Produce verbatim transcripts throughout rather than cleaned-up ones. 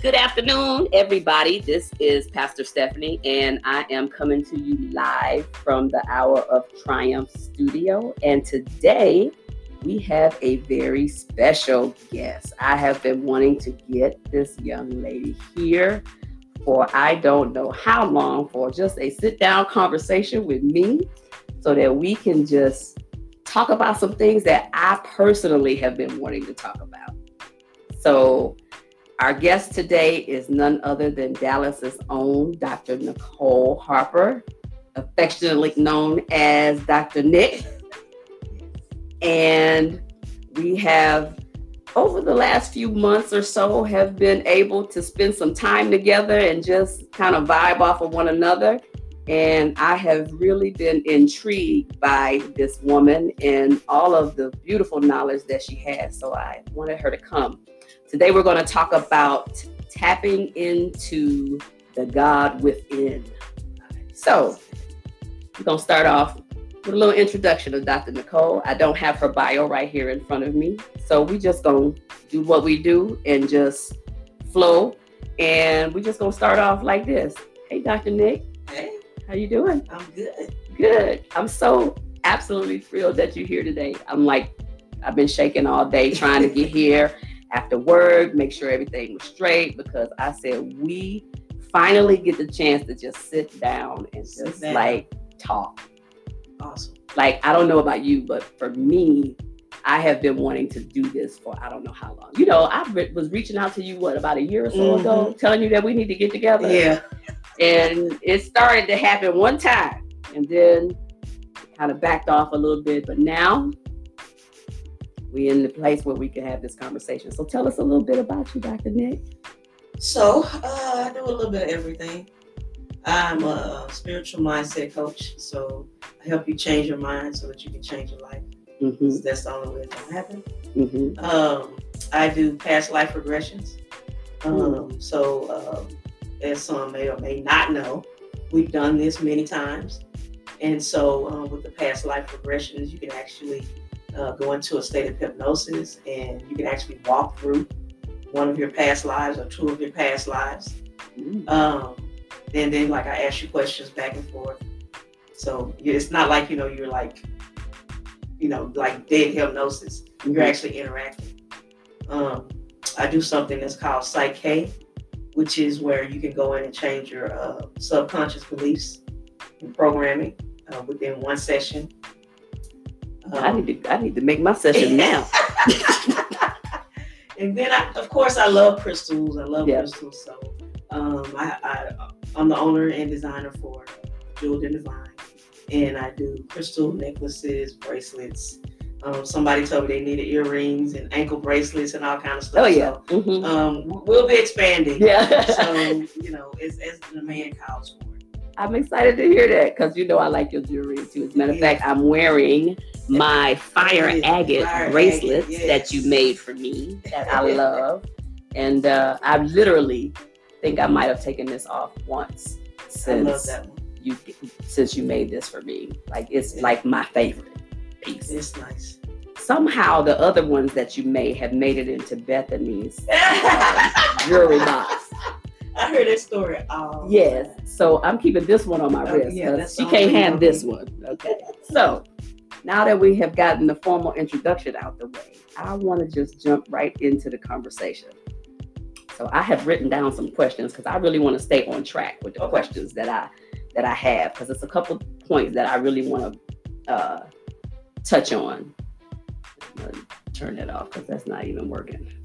Good afternoon, everybody. This is Pastor Stephanie, and I am coming to you live from the Hour of Triumph studio. And today we have a very special guest. I have been wanting to get this young lady here for I don't know how long, for just a sit-down conversation with me so that we can just talk about some things that I personally have been wanting to talk about. So our guest today is none other than Dallas's own Doctor Nicole Harper, affectionately known as Doctor Nick. And we have, over the last few months or so, have been able to spend some time together and just kind of vibe off of one another. And I have really been intrigued by this woman and all of the beautiful knowledge that she has. So I wanted her to come. Today we're going to talk about tapping into the God within. So we're going to start off with a little introduction of Doctor Nicole. I don't have her bio right here in front of me. So we just going to do what we do and just flow. And we're just going to start off like this. Hey, Doctor Nick. Hey. How you doing? I'm good. Good. I'm so absolutely thrilled that you're here today. I'm like, I've been shaking all day trying to get here after work, make sure everything was straight, because I said we finally get the chance to just sit down and sit just down. like talk. Awesome. Like, I don't know about you, but for me, I have been wanting to do this for I don't know how long. You know, I re- was reaching out to you, what, about a year or so mm-hmm. ago, telling you that we need to get together. Yeah. And it started to happen one time, and then it kind of backed off a little bit. But now we're in the place where we can have this conversation. So tell us a little bit about you, Doctor Nick. So uh, I do a little bit of everything. I'm a spiritual mindset coach. So I help you change your mind so that you can change your life. Mm-hmm. So that's the only way it's going to happen. Mm-hmm. Um, I do past life regressions. Um, mm-hmm. So uh, as some may or may not know, we've done this many times. And so uh, with the past life regressions, you can actually uh, go into a state of hypnosis, and you can actually walk through one of your past lives or two of your past lives. Mm. Um, and then, like, I ask you questions back and forth. So it's not like, you know, you're like, you know, like dead hypnosis. Mm-hmm. You're actually interacting. Um, I do something that's called Psych-K, which is where you can go in and change your uh, subconscious beliefs and programming uh, within one session. Um, I need to I need to make my session now. And then, I, of course, I love crystals. I love yep. crystals. So um, I, I, I'm the owner and designer for Jeweled and Divine. And I do crystal necklaces, bracelets. Um, somebody told me they needed earrings and ankle bracelets and all kind of stuff. Oh, yeah. So, mm-hmm. um, we'll be expanding. Yeah. So, you know, as, as the demand calls for it. I'm excited to hear that, because you know I like your jewelry too. As a matter of yeah. fact, I'm wearing my fire agate fire bracelets agate, yes. that you made for me that I love. And uh, I literally think I might have taken this off once since I love that one. you since you made this for me. Like, it's yeah. like my favorite piece. It's nice. Somehow the other ones that you made have made it into Bethany's uh, jewelry box. I heard that story. Oh, yes. So I'm keeping this one on my oh, wrist. Yeah, she can't have this one. Okay. So now that we have gotten the formal introduction out the way, I want to just jump right into the conversation. So I have written down some questions because I really want to stay on track with the okay. questions that I that I have, because it's a couple points that I really want to uh, touch on. I'm gonna turn that off because that's not even working.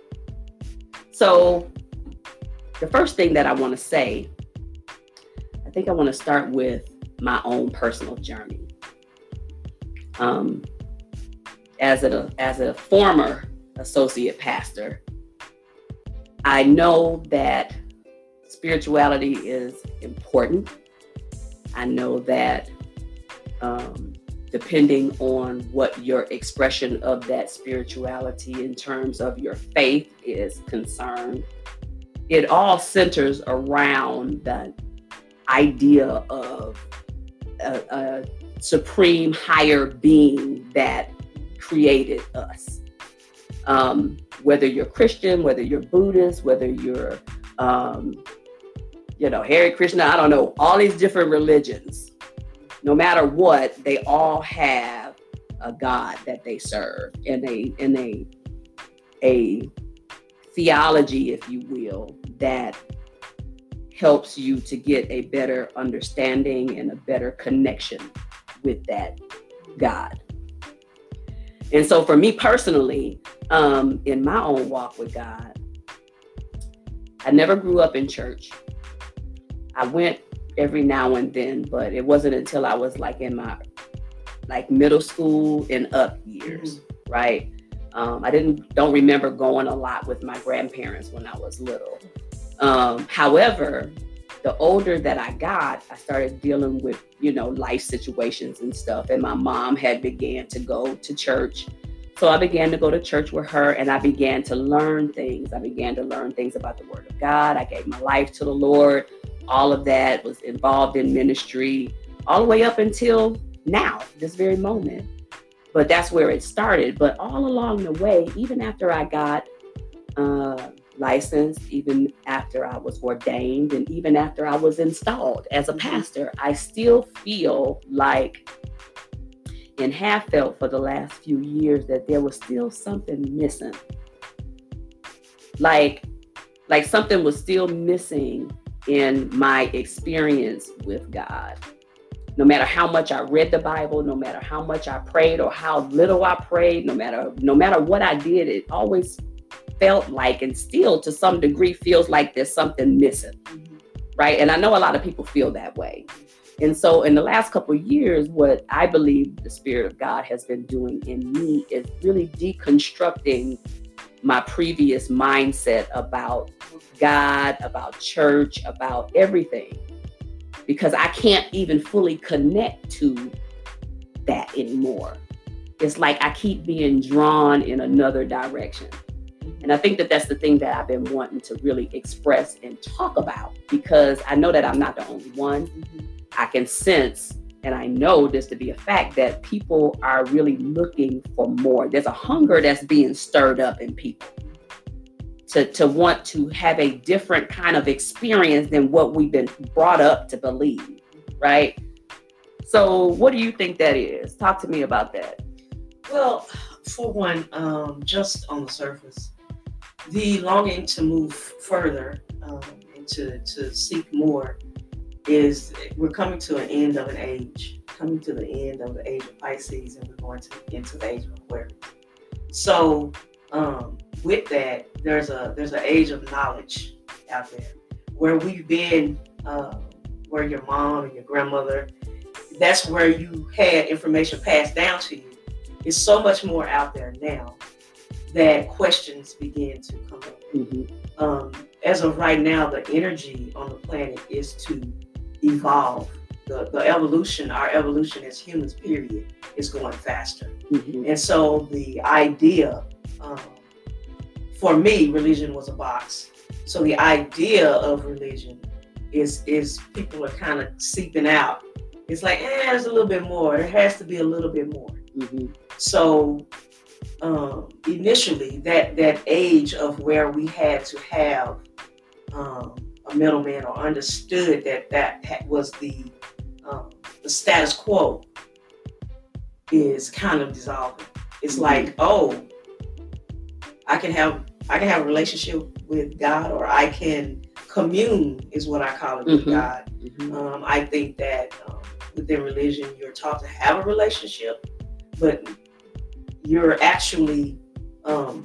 So the first thing that I want to say, I think I want to start with my own personal journey. Um, as a as a former associate pastor, I know that spirituality is important. I know that um, depending on what your expression of that spirituality in terms of your faith is concerned, it all centers around the idea of a, a supreme higher being that created us. Um, whether you're Christian, whether you're Buddhist, whether you're um, you know, Hare Krishna, I don't know, all these different religions. No matter what, they all have a God that they serve, and a and a a theology, if you will, that helps you to get a better understanding and a better connection with that God. And so for me personally, um, in my own walk with God, I never grew up in church. I went every now and then, but it wasn't until I was like in my like middle school and up years, mm-hmm. right? Um, I didn't don't remember going a lot with my grandparents when I was little. Um, however, the older that I got, I started dealing with, you know, life situations and stuff. And my mom had began to go to church. So I began to go to church with her, and I began to learn things. I began to learn things about the Word of God. I gave my life to the Lord. All of that, was involved in ministry all the way up until now, this very moment. But that's where it started. But all along the way, even after I got uh, licensed, even after I was ordained, and even after I was installed as a pastor, I still feel like, and have felt for the last few years, that there was still something missing. Like, like something was still missing in my experience with God. No matter how much I read the Bible, no matter how much I prayed or how little I prayed, no matter no matter what I did, it always felt like, and still to some degree feels like, there's something missing, mm-hmm. right? And I know a lot of people feel that way. And so in the last couple of years, what I believe the Spirit of God has been doing in me is really deconstructing my previous mindset about God, about church, about everything. Because I can't even fully connect to that anymore. It's like I keep being drawn in another direction. And I think that that's the thing that I've been wanting to really express and talk about, because I know that I'm not the only one. Mm-hmm. I can sense, and I know this to be a fact, that people are really looking for more. There's a hunger that's being stirred up in people to, to want to have a different kind of experience than what we've been brought up to believe, right? So what do you think that is? Talk to me about that. Well, for one, um, just on the surface, the longing to move further um, and to, to seek more is, we're coming to an end of an age, coming to the end of the age of Pisces, and we're going to into the age of Aquarius. So um, with that, there's a there's an age of knowledge out there where we've been, uh, where your mom and your grandmother, that's where you had information passed down to you. It's so much more out there now that questions begin to come up. Mm-hmm. Um, as of right now, the energy on the planet is to evolve. The, the evolution, our evolution as humans, period, is going faster. Mm-hmm. And so the idea, um, for me, religion was a box. So the idea of religion is, is people are kind of seeping out. It's like, eh, there's a little bit more. There has to be a little bit more. Mm-hmm. So um, initially, that, that age of where we had to have um, a middleman, or understood that that was the um, the status quo, is kind of dissolving. It's mm-hmm. like, oh, I can have I can have a relationship with God, or I can commune, is what I call it, with mm-hmm. God. Mm-hmm. Um, I think that um, within religion, you're taught to have a relationship, but you're actually um,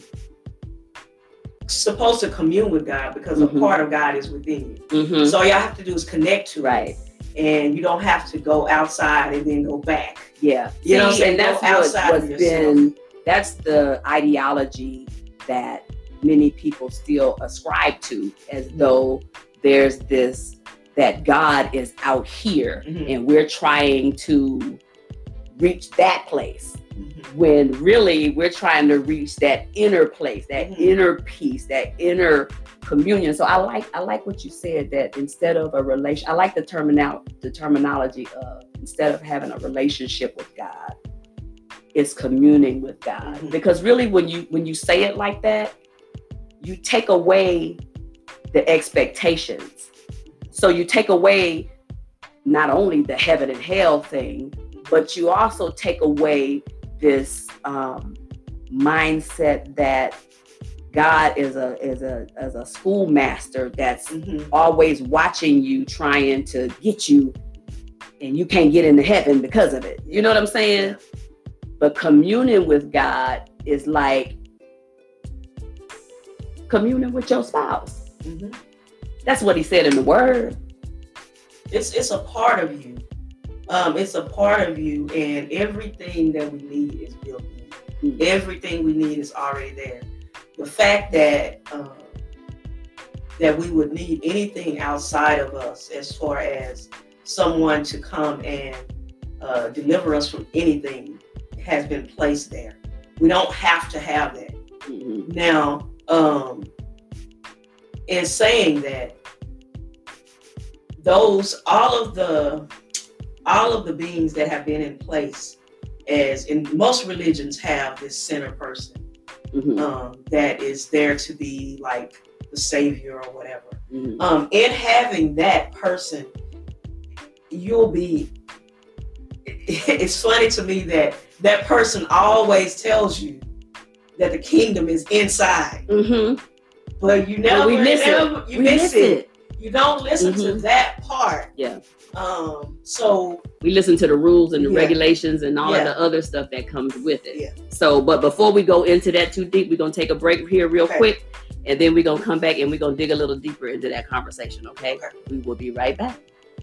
supposed to commune with God, because mm-hmm. a part of God is within you. Mm-hmm. So all you have to do is connect to right. it. And you don't have to go outside and then go back. Yeah. You See, know what I'm saying? That's what, what's been, that's the ideology that many people still ascribe to, as mm-hmm. though there's this, that God is out here mm-hmm. and we're trying to reach that place. Mm-hmm. When really we're trying to reach that inner place, that mm-hmm. inner peace, that inner communion. So I like I like what you said, that instead of a relation, I like the terminal the terminology of, instead of having a relationship with God, it's communing with God. Mm-hmm. Because really, when you when you say it like that, you take away the expectations. So you take away not only the heaven and hell thing, but you also take away this um, mindset that God is a is a as a schoolmaster that's mm-hmm. always watching you, trying to get you, and you can't get into heaven because of it. You know what I'm saying? Yeah. But communing with God is like communing with your spouse. Mm-hmm. That's what he said in the word. It's it's a part of you. Um, it's a part of you, and everything that we need is built in. Mm-hmm. Everything we need is already there. The fact that uh, that we would need anything outside of us, as far as someone to come and uh, deliver us from anything, has been placed there. We don't have to have that. Mm-hmm. Now, um, in saying that, those all of the all of the beings that have been in place, as in most religions, have this center person. Mm-hmm. Um, that is there to be like the savior or whatever. Mm-hmm. Um, in having that person, you'll be, it's funny to me that that person always tells you that the kingdom is inside. Mm-hmm. But you never, well, we miss never, it. you we miss, miss it. it. You don't listen mm-hmm. to that part. Yeah. Um, so we listen to the rules and the yeah. regulations and all yeah. of the other stuff that comes with it. Yeah. So, but before we go into that too deep, we're going to take a break here real okay. quick, and then we're going to come back and we're going to dig a little deeper into that conversation. Okay? okay. We will be right back.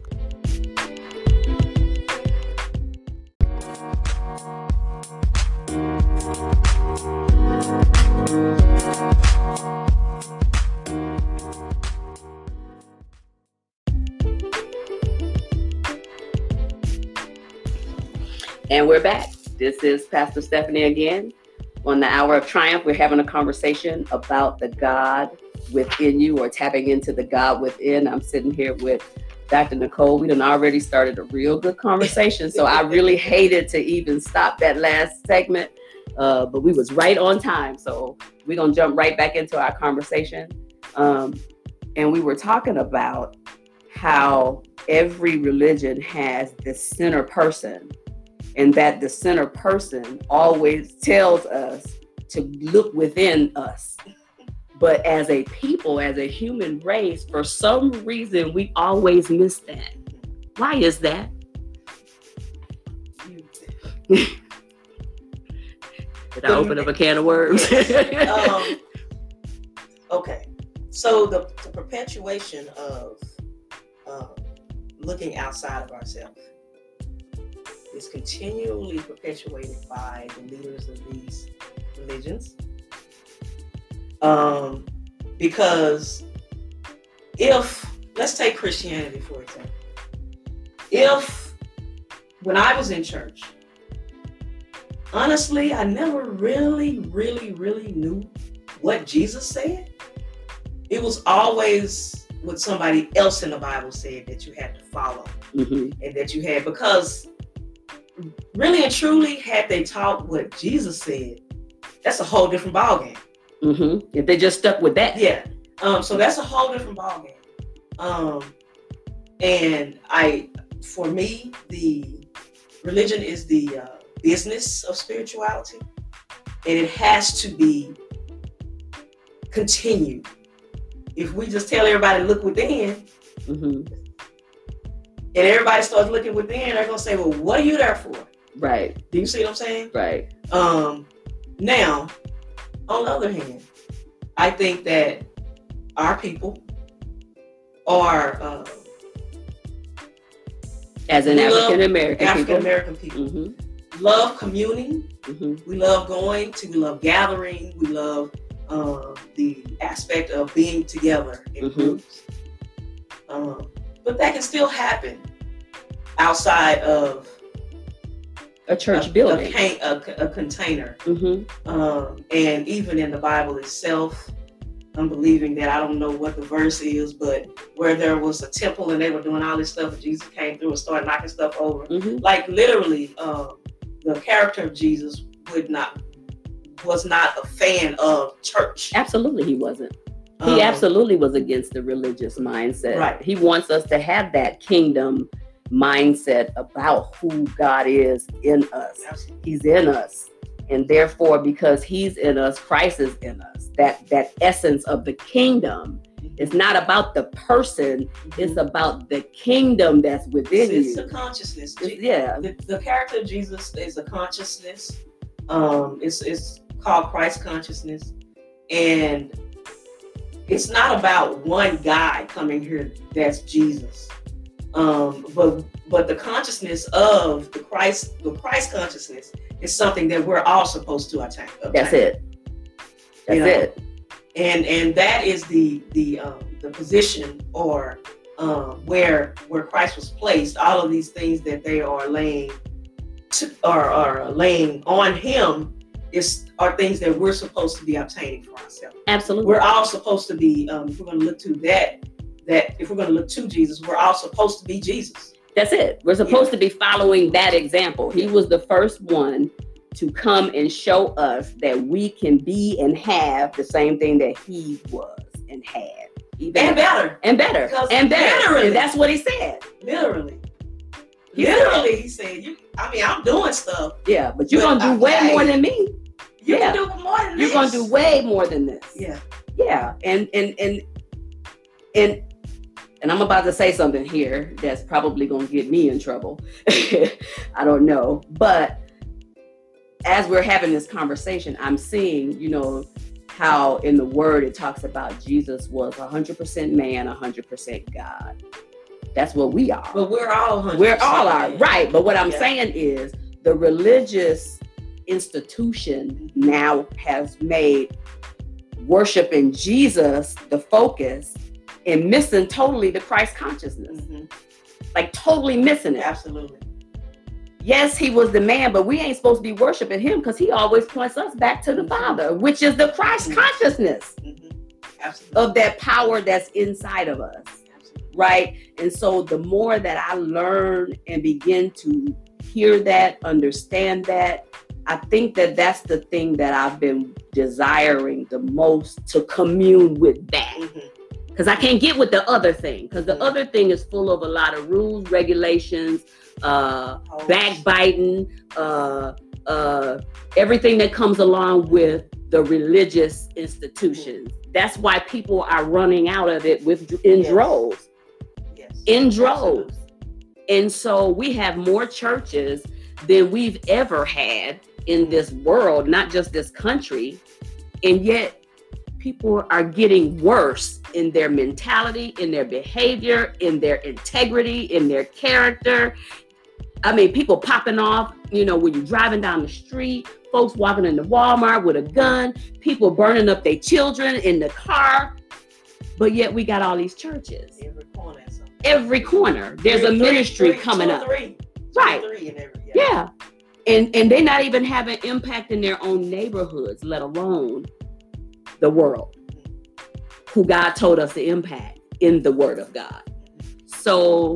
And we're back. This is Pastor Stephanie again. On the Hour of Triumph, we're having a conversation about the God within you, or tapping into the God within. I'm sitting here with Doctor Nicole. We done already started a real good conversation, so I really hated to even stop that last segment, uh, but we was right on time. So we're going to jump right back into our conversation. Um, and we were talking about how every religion has this center person, and that the center person always tells us to look within us. But as a people, as a human race, for some reason, we always miss that. Why is that? Did I open up a can of worms? um, okay. So the, the perpetuation of um, looking outside of ourselves is continually perpetuated by the leaders of these religions. Um, because if, let's take Christianity, for example. If, when I was in church, honestly, I never really, really, really knew what Jesus said. It was always what somebody else in the Bible said that you had to follow. Mm-hmm. And that you had, because really and truly, had they taught what Jesus said, that's a whole different ballgame. Mm-hmm. If they just stuck with that. Yeah. Um, so that's a whole different ballgame. Um, and I, for me, the religion is the uh, business of spirituality, and it has to be continued. If we just tell everybody, look within, mm-hmm. and everybody starts looking within, they're going to say, well, what are you there for? Right. Do you see what I'm saying? Right. Um, now, on the other hand, I think that our people are, uh, as an African American African American people, people mm-hmm. love communing. Mm-hmm. We love going to, we love gathering. We love uh, the aspect of being together in mm-hmm. groups. Um, but that can still happen outside of a church a, building, a, a, a container. Mm-hmm. Um, and even in the Bible itself, I'm believing that, I don't know what the verse is, but where there was a temple and they were doing all this stuff, and Jesus came through and started knocking stuff over. Mm-hmm. Like literally, um, the character of Jesus would not was not a fan of church. Absolutely, he wasn't. He um, absolutely was against the religious mindset. Right. He wants us to have that kingdom mindset about who God is in us. Absolutely. He's in us. And therefore, because he's in us, Christ is in us. That that essence of the kingdom is not about the person. Mm-hmm. It's about the kingdom that's within it's, you. It's a consciousness. It's, yeah. The, the character of Jesus is a consciousness. Um, it's, it's called Christ consciousness. And it's not about one guy coming here that's Jesus. Um, but but the consciousness of the Christ, the Christ consciousness is something that we're all supposed to attain. That's it. That's you know? it. And and that is the the um, the position or um, where where Christ was placed. All of these things that they are laying to, are are laying on him is are things that we're supposed to be obtaining for ourselves. Absolutely. We're all supposed to be. Um, if we're going to look to that. That if we're going to look to Jesus, we're all supposed to be Jesus. That's it. We're supposed yeah. to be following that example. He was the first one to come and show us that we can be and have the same thing that he was and had. Even and better. And better. Because and better. Literally. And that's what he said. Literally. He literally, said, he said, "You. I mean, I'm doing stuff. Yeah, but you're going to do way okay. more than me. You yeah. can do more than you're this. You're going to do way more than this. Yeah. Yeah. And, and, and, and, And I'm about to say something here that's probably going to get me in trouble. I don't know. But as we're having this conversation, I'm seeing, you know, how in the word it talks about Jesus was one hundred percent man, one hundred percent God. That's what we are. But we're all one hundred percent We're all are. man. Right. But what I'm yeah. saying is the religious institution now has made worshiping Jesus the focus and missing totally the Christ consciousness. Mm-hmm. Like totally missing it. Absolutely. Yes, he was the man, but we ain't supposed to be worshiping him because he always points us back to the mm-hmm. Father, which is the Christ mm-hmm. consciousness mm-hmm. Absolutely. of that power that's inside of us. Absolutely. Right? And so the more that I learn and begin to hear that, understand that, I think that that's the thing that I've been desiring the most, to commune with that. Mm-hmm. Because I can't get with the other thing. Because the mm-hmm. other thing is full of a lot of rules, regulations, uh, oh. backbiting, uh, uh, everything that comes along with the religious institutions. Mm-hmm. That's why people are running out of it with in yes. droves. Yes. In droves. Absolutely. And so we have more churches than we've ever had in this world, not just this country. And yet, people are getting worse in their mentality, in their behavior, in their integrity, in their character. I mean, people popping off, you know, when you're driving down the street, folks walking into Walmart with a gun, people burning up their children in the car. But yet we got all these churches. Every corner. Every corner. There's three, a ministry three, coming two up. Three. Right. Two three in every, yeah. yeah. And, and they're not even having impact in their own neighborhoods, let alone the world, who God told us to impact in the Word of God. So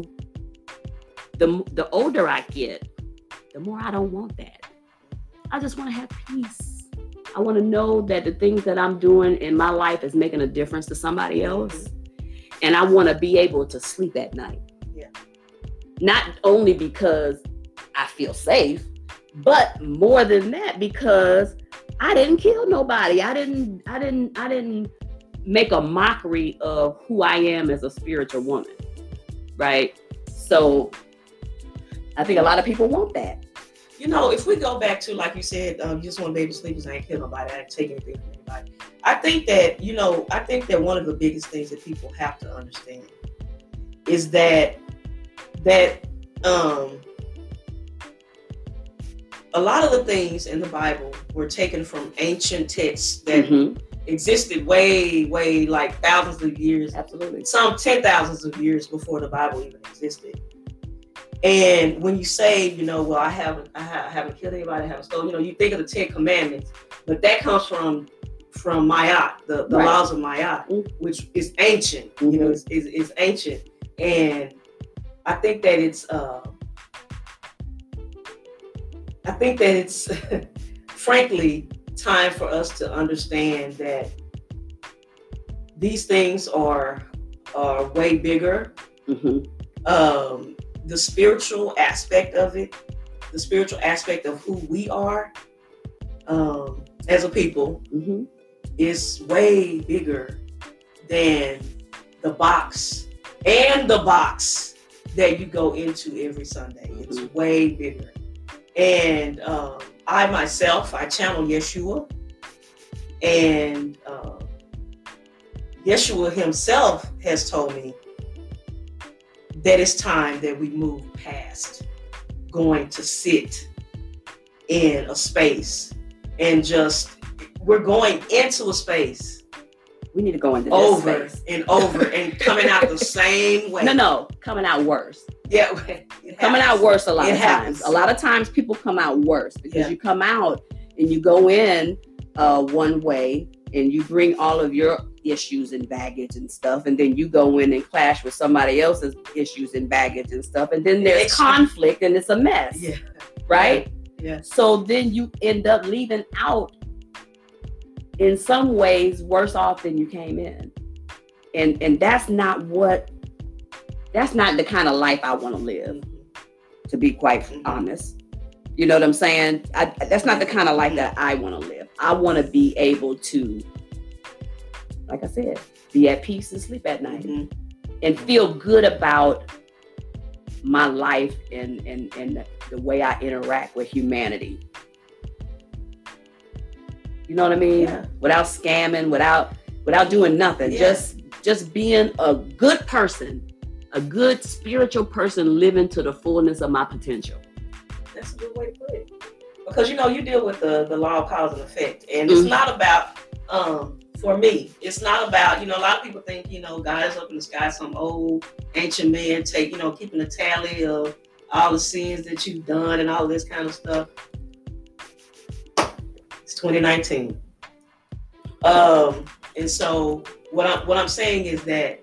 the the older I get, the more I don't want that. I just want to have peace. I want to know that the things that I'm doing in my life is making a difference to somebody else. And I want to be able to sleep at night. Yeah. Not only because I feel safe, but more than that, because I didn't kill nobody. I didn't, I didn't, I didn't make a mockery of who I am as a spiritual woman. Right? So I think a lot of people want that. You know, if we go back to, like you said, um, you just want to be able to sleep because I ain't kill nobody. I ain't take anything from anybody. I think that, you know, I think that one of the biggest things that people have to understand is that, that, um, a lot of the things in the Bible were taken from ancient texts that mm-hmm. existed way, way like thousands of years. Absolutely. Some ten thousands of years before the Bible even existed. And when you say, you know, well, I haven't, I haven't killed anybody, I haven't stolen, you know, you think of the Ten Commandments, but that comes from from Ma'at, the, the right. laws of Ma'at, mm-hmm. which is ancient. Mm-hmm. You know, it's, it's, it's ancient, and I think that it's. Uh, I think that it's, frankly, time for us to understand that these things are are way bigger. Mm-hmm. Um, the spiritual aspect of it, the spiritual aspect of who we are um, as a people, mm-hmm. is way bigger than the box and the box that you go into every Sunday. Mm-hmm. It's way bigger. And um, I myself, I channel Yeshua, and uh, Yeshua himself has told me that it's time that we move past going to sit in a space and just, we're going into a space. We need to go into over this space. and over and coming out the same way. No, no, coming out worse. Yeah, coming out worse a lot it of happens. times. A lot of times people come out worse because yeah. you come out and you go in uh, one way and you bring all of your issues and baggage and stuff, and then you go in and clash with somebody else's issues and baggage and stuff, and then there's it's conflict and it's a mess. Yeah. Right? Yeah. So then you end up leaving out in some ways worse off than you came in. And and that's not what that's not the kind of life I want to live, to be quite mm-hmm. honest. You know what I'm saying? I, that's not the kind of life that I want to live. I want to be able to, like I said, be at peace and sleep at night, mm-hmm. and feel good about my life and, and, and the way I interact with humanity. You know what I mean? Yeah. Without scamming, without without doing nothing. Yeah. Just just being a good person, a good spiritual person living to the fullness of my potential. That's a good way to put it. Because, you know, you deal with the, the law of cause and effect. And it's mm-hmm. not about, um, for me, it's not about, you know, a lot of people think, you know, God is up in the sky, some old ancient man take, you know, keeping a tally of all the sins that you've done and all this kind of stuff. It's twenty nineteen. Um, and so what I'm, what I'm saying is that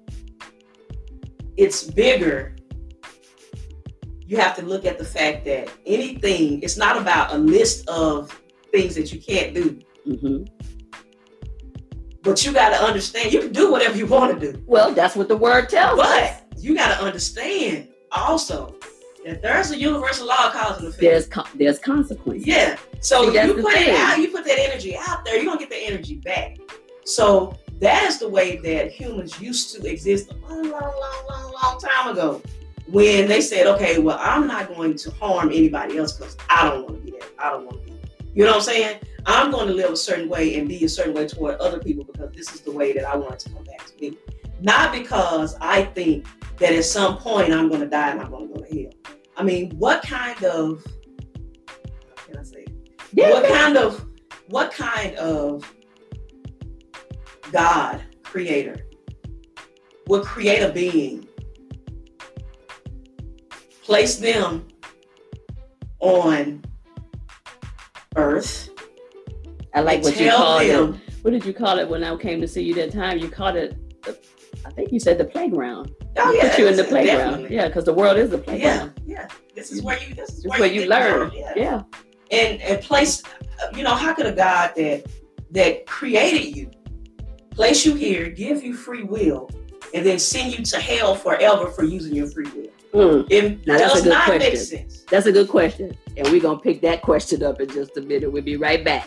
it's bigger. You have to look at the fact that anything, it's not about a list of things that you can't do. Mm-hmm. But you got to understand, you can do whatever you want to do. Well, that's what the word tells but us. But you got to understand also that there's a universal law of cause and effect. There's con- there's consequences. Yeah. So See, you put thing. it out, you put that energy out there, you're going to get the energy back. So that is the way that humans used to exist a long, long, long, long, long time ago. When they said, okay, well, I'm not going to harm anybody else because I don't want to be there. I don't want to be. You know what I'm saying? I'm going to live a certain way and be a certain way toward other people because this is the way that I want it to come back to me. Not because I think that at some point I'm going to die and I'm going to go to hell. I mean, what kind of, how can I say it? Yeah. What kind of, what kind of God, creator, would create a being, place them on earth. I like what you called it. What did you call it when I came to see you that time? You called it, the, I think you said the playground. Oh yeah, put you in the playground. Definitely. Yeah, because the world is the playground. Yeah, yeah. This is where you. This is this where, where you, you learn. Yeah. yeah. And and place, you know, how could a God that that created you place you here, give you free will, and then send you to hell forever for using your free will? Mm. It now, does that's a good not question. make sense. That's a good question. And we're going to pick that question up in just a minute. We'll be right back.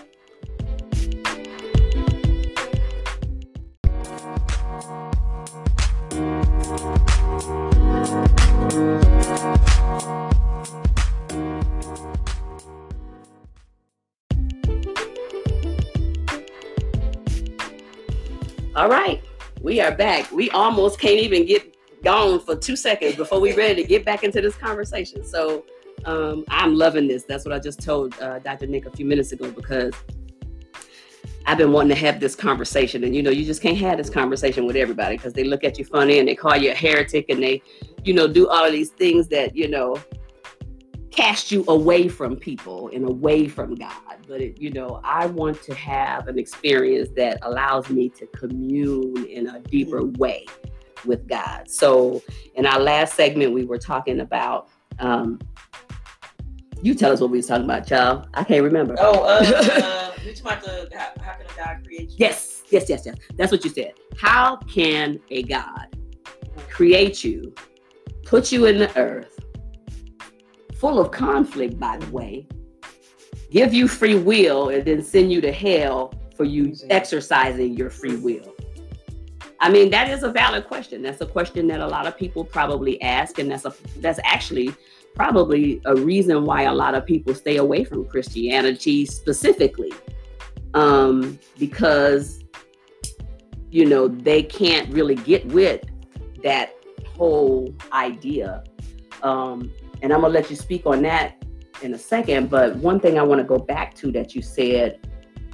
All right, we are back. We almost can't even get gone for two seconds before we're ready to get back into this conversation. So um, I'm loving this. That's what I just told uh, Doctor Nick a few minutes ago, because I've been wanting to have this conversation. And, you know, you just can't have this conversation with everybody because they look at you funny and they call you a heretic and they, you know, do all of these things that, you know, cast you away from people and away from God. But, it, you know, I want to have an experience that allows me to commune in a deeper way with God. So in our last segment, we were talking about, um, you tell us what we were talking about, child. I can't remember. Oh, uh, uh, we talking about the, how, how can a God create you? Yes, Yes, yes, yes. That's what you said. How can a God create you, put you in the earth, full of conflict, by the way, give you free will, and then send you to hell for you exercising your free will? I mean, that is a valid question. That's a question that a lot of people probably ask, and that's a that's actually probably a reason why a lot of people stay away from Christianity specifically, um, because, you know, they can't really get with that whole idea. Um, and I'm gonna let you speak on that in a second. But one thing I want to go back to that you said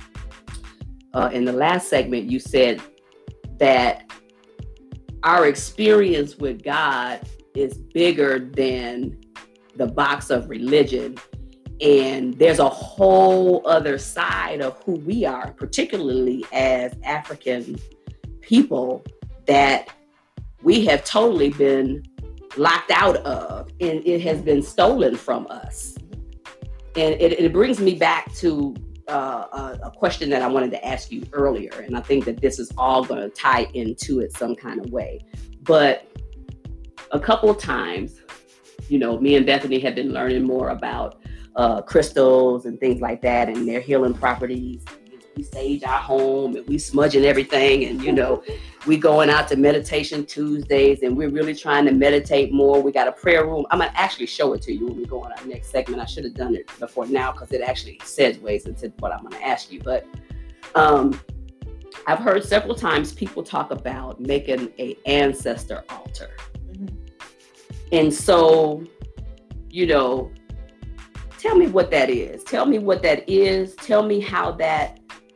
uh, in the last segment, you said that our experience with God is bigger than the box of religion. And there's a whole other side of who we are, particularly as African people, that we have totally been locked out of, and it has been stolen from us. And it, it brings me back to uh, a, a question that I wanted to ask you earlier. And I think that this is all going to tie into it some kind of way. But a couple of times, you know, me and Bethany have been learning more about uh, crystals and things like that and their healing properties. We sage our home and we smudging everything, and you know, we going out to meditation Tuesdays, and we're really trying to meditate more. We got a prayer room. I'm gonna actually show it to you when we go on our next segment. I should have done it before now because it actually segues into what I'm gonna ask you. But um, I've heard several times people talk about making an ancestor altar. Mm-hmm. And so, you know, tell me what that is. Tell me what that is. Tell me how that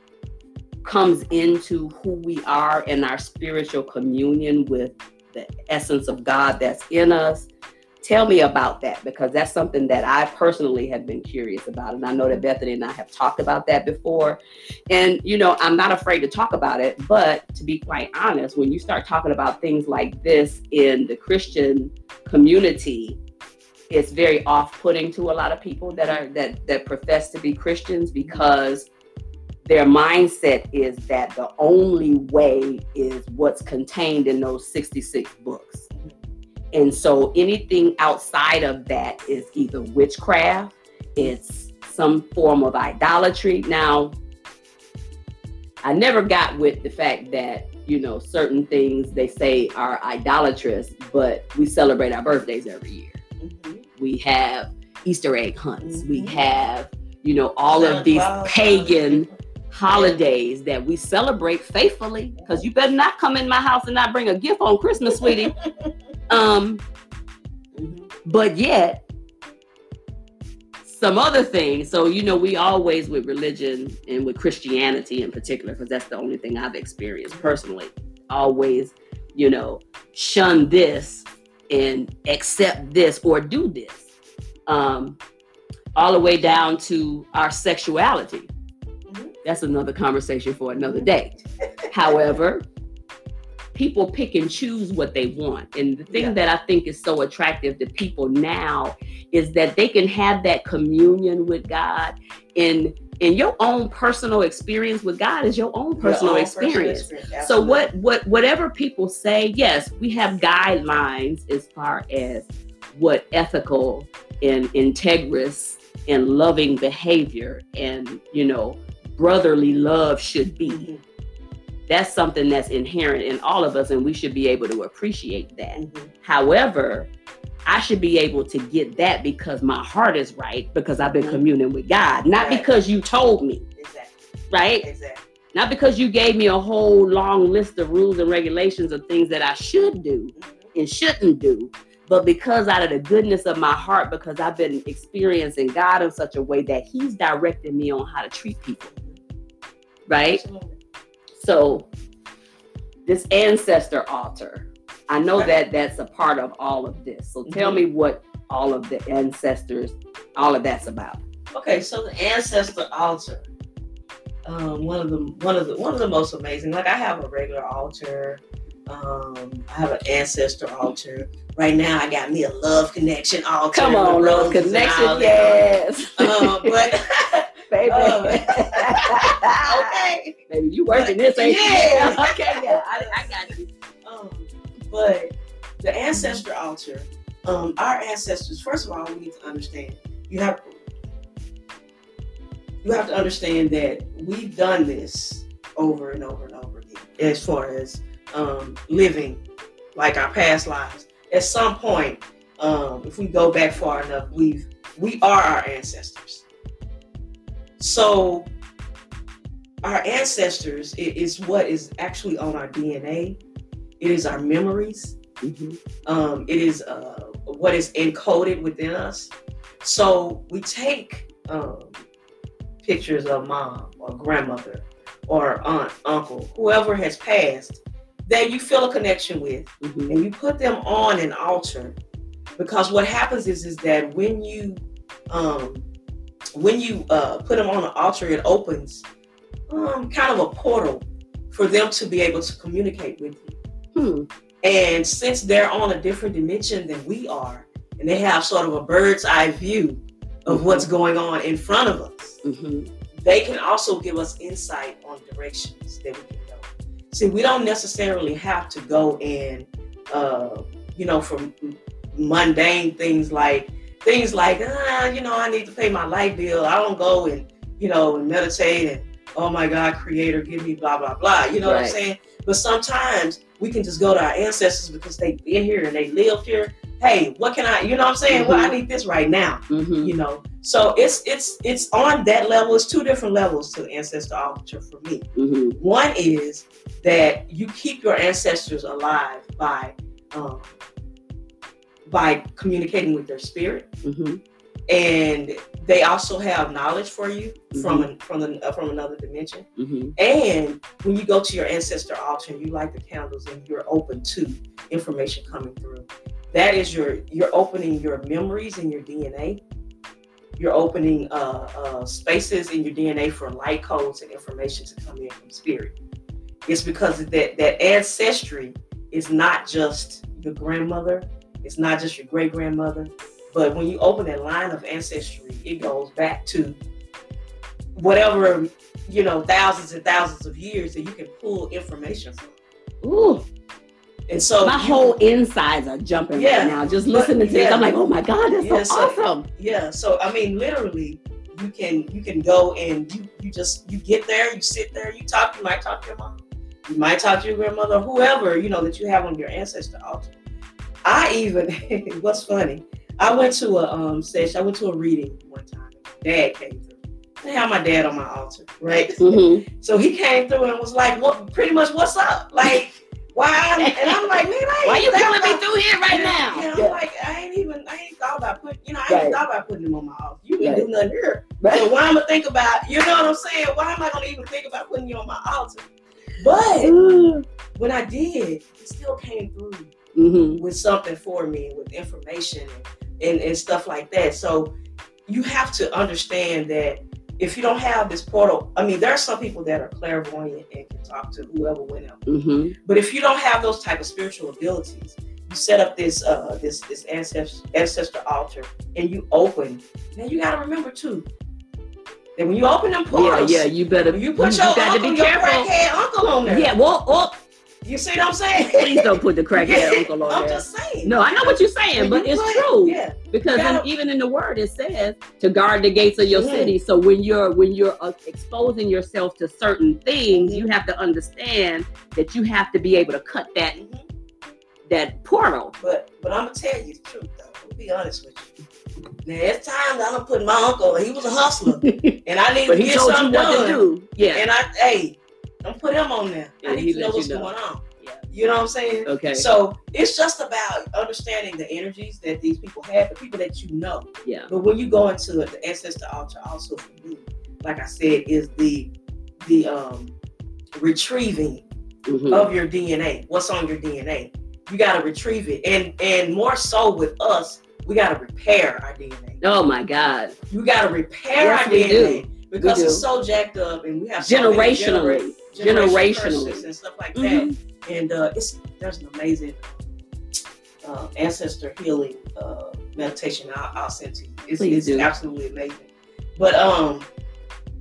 comes into who we are in our spiritual communion with the essence of God that's in us. Tell me about that, because that's something that I personally have been curious about. And I know that Bethany and I have talked about that before. And, you know, I'm not afraid to talk about it. But to be quite honest, when you start talking about things like this in the Christian community, it's very off-putting to a lot of people that are that that profess to be Christians, because their mindset is that the only way is what's contained in those sixty-six books. And so anything outside of that is either witchcraft, it's some form of idolatry. Now, I never got with the fact that, you know, certain things they say are idolatrous, but we celebrate our birthdays every year. Mm-hmm. We have Easter egg hunts. Mm-hmm. We have, you know, all of these pagan holidays that we celebrate faithfully, because you better not come in my house and not bring a gift on Christmas, sweetie. um, but yet, some other things. So, you know, we always with religion and with Christianity in particular, because that's the only thing I've experienced personally, always, you know, shun this and accept this or do this. Um, all the way down to our sexuality. That's another conversation for another day. However, people pick and choose what they want. And the thing yeah. that I think is so attractive to people now is that they can have that communion with God, and in your own personal experience with God is your own personal your own experience. Personal experience. So what, what, whatever people say, yes, we have guidelines as far as what ethical and integrous and loving behavior and, you know, brotherly love should be. Mm-hmm. That's something that's inherent in all of us, and we should be able to appreciate that. Mm-hmm. However, I should be able to get that because my heart is right, because I've been mm-hmm. communing with God, not right. because you told me. Exactly. Right? Exactly. Not because you gave me a whole long list of rules and regulations of things that I should do mm-hmm. and shouldn't do, but because out of the goodness of my heart, because I've been experiencing God in such a way that He's directed me on how to treat people. Right? Absolutely. So this ancestor altar, I know right. that that's a part of all of this. So tell mm-hmm. me what all of the ancestors, all of that's about. Okay, so the ancestor altar, um, one of the one of the one of the most amazing. Like, I have a regular altar. Um, I have an ancestor altar. Right now, I got me a love connection altar. Come on, love connection, yes. Um, but baby. Um, okay. Baby, you working this, ain't yeah. you? Okay, yeah, I, I got you. Um, but the ancestor altar, um, our ancestors, first of all, we need to understand, you have, you have to understand that we've done this over and over and over again, as far as um, living like our past lives. At some point, um, if we go back far enough, we've we are our ancestors. So our ancestors is what is actually on our D N A. It is our memories. Mm-hmm. Um, it is uh, what is encoded within us. So we take um, pictures of mom or grandmother or aunt, uncle, whoever has passed, that you feel a connection with, mm-hmm. and you put them on an altar, because what happens is is that when you um, when you uh, put them on an altar, it opens um, kind of a portal for them to be able to communicate with you. Hmm. And since they're on a different dimension than we are, and they have sort of a bird's eye view of mm-hmm. what's going on in front of us, mm-hmm. they can also give us insight on directions that we can go. See, we don't necessarily have to go and, uh, you know, for mundane things like, things like, ah, you know, I need to pay my light bill. I don't go and, you know, and meditate and, oh my God, creator, give me blah, blah, blah. You know right. what I'm saying? But sometimes we can just go to our ancestors because they've been here and they lived here. Hey, what can I, you know what I'm saying? Mm-hmm. Well, I need this right now, mm-hmm. you know? So it's, it's, it's on that level. It's two different levels to the ancestor altar for me. Mm-hmm. One is that you keep your ancestors alive by, um, by communicating with their spirit. Mm-hmm. And they also have knowledge for you mm-hmm. from an, from the, uh, from another dimension. Mm-hmm. And when you go to your ancestor altar and you light the candles and you're open to information coming through, that is your, you're opening your memories in your D N A. You're opening uh, uh, spaces in your D N A for light codes and information to come in from spirit. It's because that, that ancestry is not just your grandmother. It's not just your great grandmother. But when you open that line of ancestry, it goes back to whatever, you know, thousands and thousands of years that you can pull information from. Ooh. And so my you, whole insides are jumping yeah, right now. Just listening but, to yeah. this, I'm like, oh my God, that's yeah, so, so awesome. Yeah. So I mean, literally, you can you can go and you you just you get there, you sit there, you talk. You might talk to your mom, you might talk to your grandmother, whoever you know that you have on your ancestor altar. I even what's funny. I went to a um session. I went to a reading one time. Dad came through. I have my dad on my altar, right? Mm-hmm. So he came through and was like, "What? Pretty much, what's up? Like, why?" And I'm like, "Man, I ain't why you pulling about, me through here right you know, now?" You know, yeah. I'm like, I ain't even, I ain't thought about putting, you know, I right. ain't thought about putting him on my altar. You didn't right. do nothing here. Right. So why am I think about? You know what I'm saying? Why am I gonna even think about putting you on my altar? But when I did, it still came through mm-hmm. with something for me, with information. And, And, and stuff like that. So you have to understand that if you don't have this portal, I mean, there are some people that are clairvoyant and can talk to whoever went out. Mm-hmm. But if you don't have those type of spiritual abilities, you set up this uh, this this ancestor, ancestor altar and you open. Now you got to remember too that when you open them portals, yeah, yeah, you better you put you, your you uncle, your crackhead uncle on there. Yeah, well, well. You see what I'm saying? Please don't put the crackhead yeah, uncle on I'm there. just saying. No, I know what you're saying, but you it's put, true. Yeah. Because gotta, in, even in the word it says to guard the gates of your mm-hmm. city. So when you're when you're uh, exposing yourself to certain things, mm-hmm. you have to understand that you have to be able to cut that mm-hmm. that portal. But but I'm gonna tell you the truth though. I'm gonna be honest with you. Now, there's times I done put my uncle. He was a hustler, and I need but to he get told something you what done. to do. Yeah. And I hey, don't put him on there. And I need to know what's know. going on. You know what I'm saying? Okay. So it's just about understanding the energies that these people have, the people that you know. Yeah. But when you go into the ancestor altar, also for me, like I said, is the the um retrieving mm-hmm. of your D N A. What's on your D N A? You got to retrieve it, and and more so with us, we got to repair our D N A. Oh my God. You got to repair yes, our D N A do. because we it's so jacked up, and we have generationally, so genera- generationally, and stuff like mm-hmm. that. And uh, it's there's an amazing uh, ancestor healing uh, meditation I'll, I'll send to you. It's, it's absolutely amazing. But um,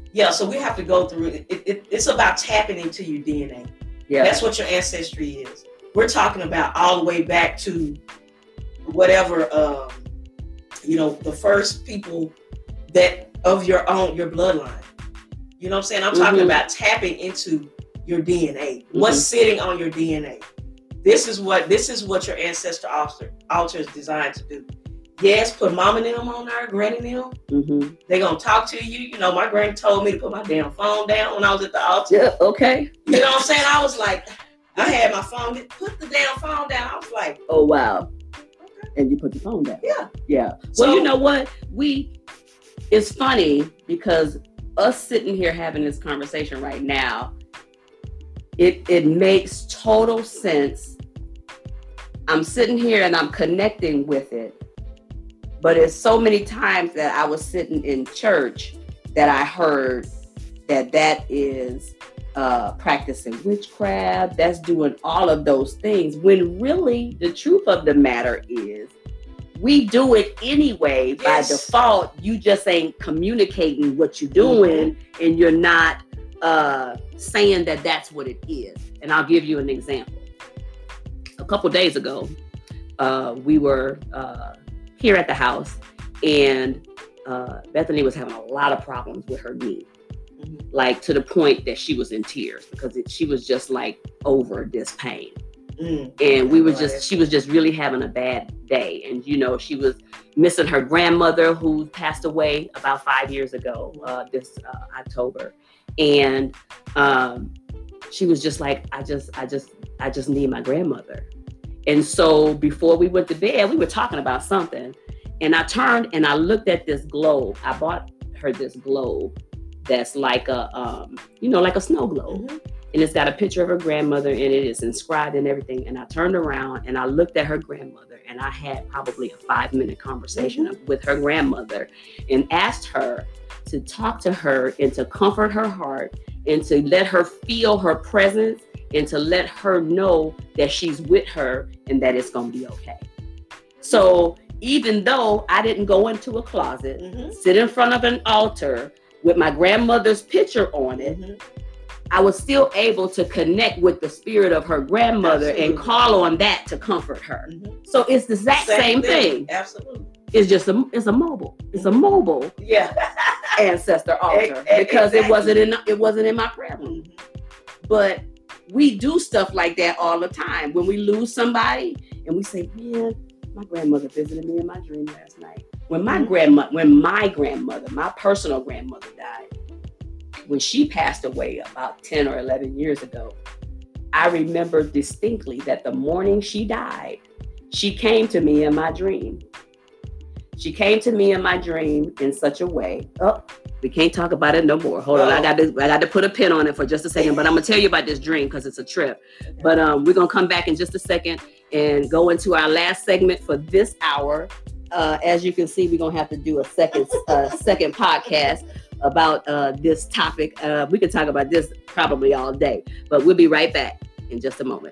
Yeah, so we have to go through it. It, it. It's about tapping into your D N A. Yeah. That's what your ancestry is. We're talking about all the way back to whatever, um, you know, the first people that of your own, your bloodline. You know what I'm saying? I'm mm-hmm. talking about tapping into your D N A. Mm-hmm. What's sitting on your D N A? This is what this is what your ancestor altar, altar is designed to do. Yes, put mama and them on there, granny and them. Mm-hmm. They're going to talk to you. You know, my granny told me to put my damn phone down when I was at the altar. Yeah, okay. You know what I'm saying? I was like, I had my phone, put the damn phone down. I was like, oh, wow. Okay. And you put the phone down. Yeah. Yeah. So, well, you know what? We, it's funny because us sitting here having this conversation right now, it it makes total sense. I'm sitting here and I'm connecting with it. But it's so many times that I was sitting in church that I heard that that is uh, practicing witchcraft, that's doing all of those things, when really the truth of the matter is we do it anyway. Yes. By default. You just ain't communicating what you're doing, mm-hmm. and you're not uh, saying that that's what it is. And I'll give you an example. A couple days ago, uh, we were... Uh, here at the house, and uh, Bethany was having a lot of problems with her knee, mm-hmm. like to the point that she was in tears because it, she was just like over this pain. Mm. And we were just, she was just really having a bad day. And, you know, she was missing her grandmother who passed away about five years ago, uh, this uh, October. And um, she was just like, I just, I just, I just need my grandmother. And so before we went to bed, we were talking about something. And I turned and I looked at this globe. I bought her this globe that's like a, um, you know, like a snow globe. Mm-hmm. And it's got a picture of her grandmother in it. It's inscribed and everything. And I turned around and I looked at her grandmother, and I had probably a five minute conversation mm-hmm. with her grandmother and asked her to talk to her and to comfort her heart and to let her feel her presence and to let her know that she's with her and that it's going to be okay. So even though I didn't go into a closet, mm-hmm. sit in front of an altar with my grandmother's picture on it, mm-hmm. I was still able to connect with the spirit of her grandmother. Absolutely. And call on that to comfort her. Mm-hmm. So it's the exact same, same thing. thing. Absolutely. It's just a, it's a mobile, it's a mobile yeah. ancestor altar because exactly. it wasn't in, it wasn't in my prayer room. Mm-hmm. But we do stuff like that all the time. When we lose somebody and we say, man, my grandmother visited me in my dream last night. When my grandma, when my grandmother, my personal grandmother died, when she passed away about ten or eleven years ago, I remember distinctly that the morning she died, she came to me in my dream. She came to me in my dream in such a way. Oh, we can't talk about it no more. Hold oh. on, I got to I got to put a pin on it for just a second. But I'm gonna tell you about this dream because it's a trip. Okay. But um, we're gonna come back in just a second and go into our last segment for this hour. Uh, as you can see, we're gonna have to do a second uh, second podcast about uh, this topic. Uh, we could talk about this probably all day, but we'll be right back in just a moment.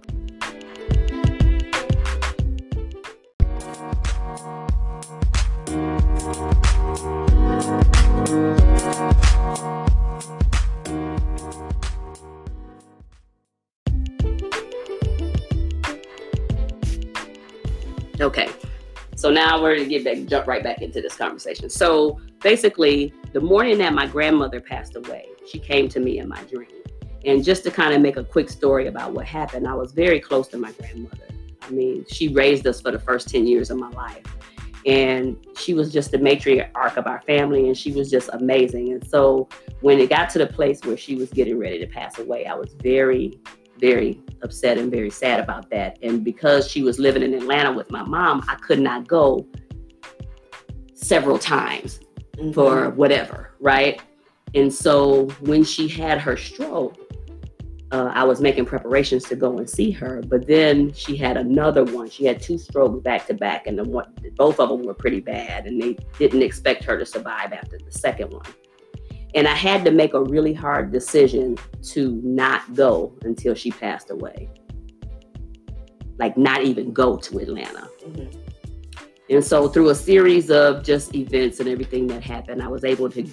Okay, so now we're going to get back, jump right back into this conversation. So basically, the morning that my grandmother passed away, she came to me in my dream. And just to kind of make a quick story about what happened, I was very close to my grandmother. I mean, she raised us for the first ten years of my life. And she was just the matriarch of our family, and she was just amazing. And so when it got to the place where she was getting ready to pass away, I was very, very upset and very sad about that. And because she was living in Atlanta with my mom, I could not go several times mm-hmm. for whatever, right? And so when she had her stroke, uh, I was making preparations to go and see her. But then she had another one. She had two strokes back to back, and the one, both of them were pretty bad, and they didn't expect her to survive after the second one. And I had to make a really hard decision to not go until she passed away. Like not even go to Atlanta. Mm-hmm. And so through a series of just events and everything that happened, I was able to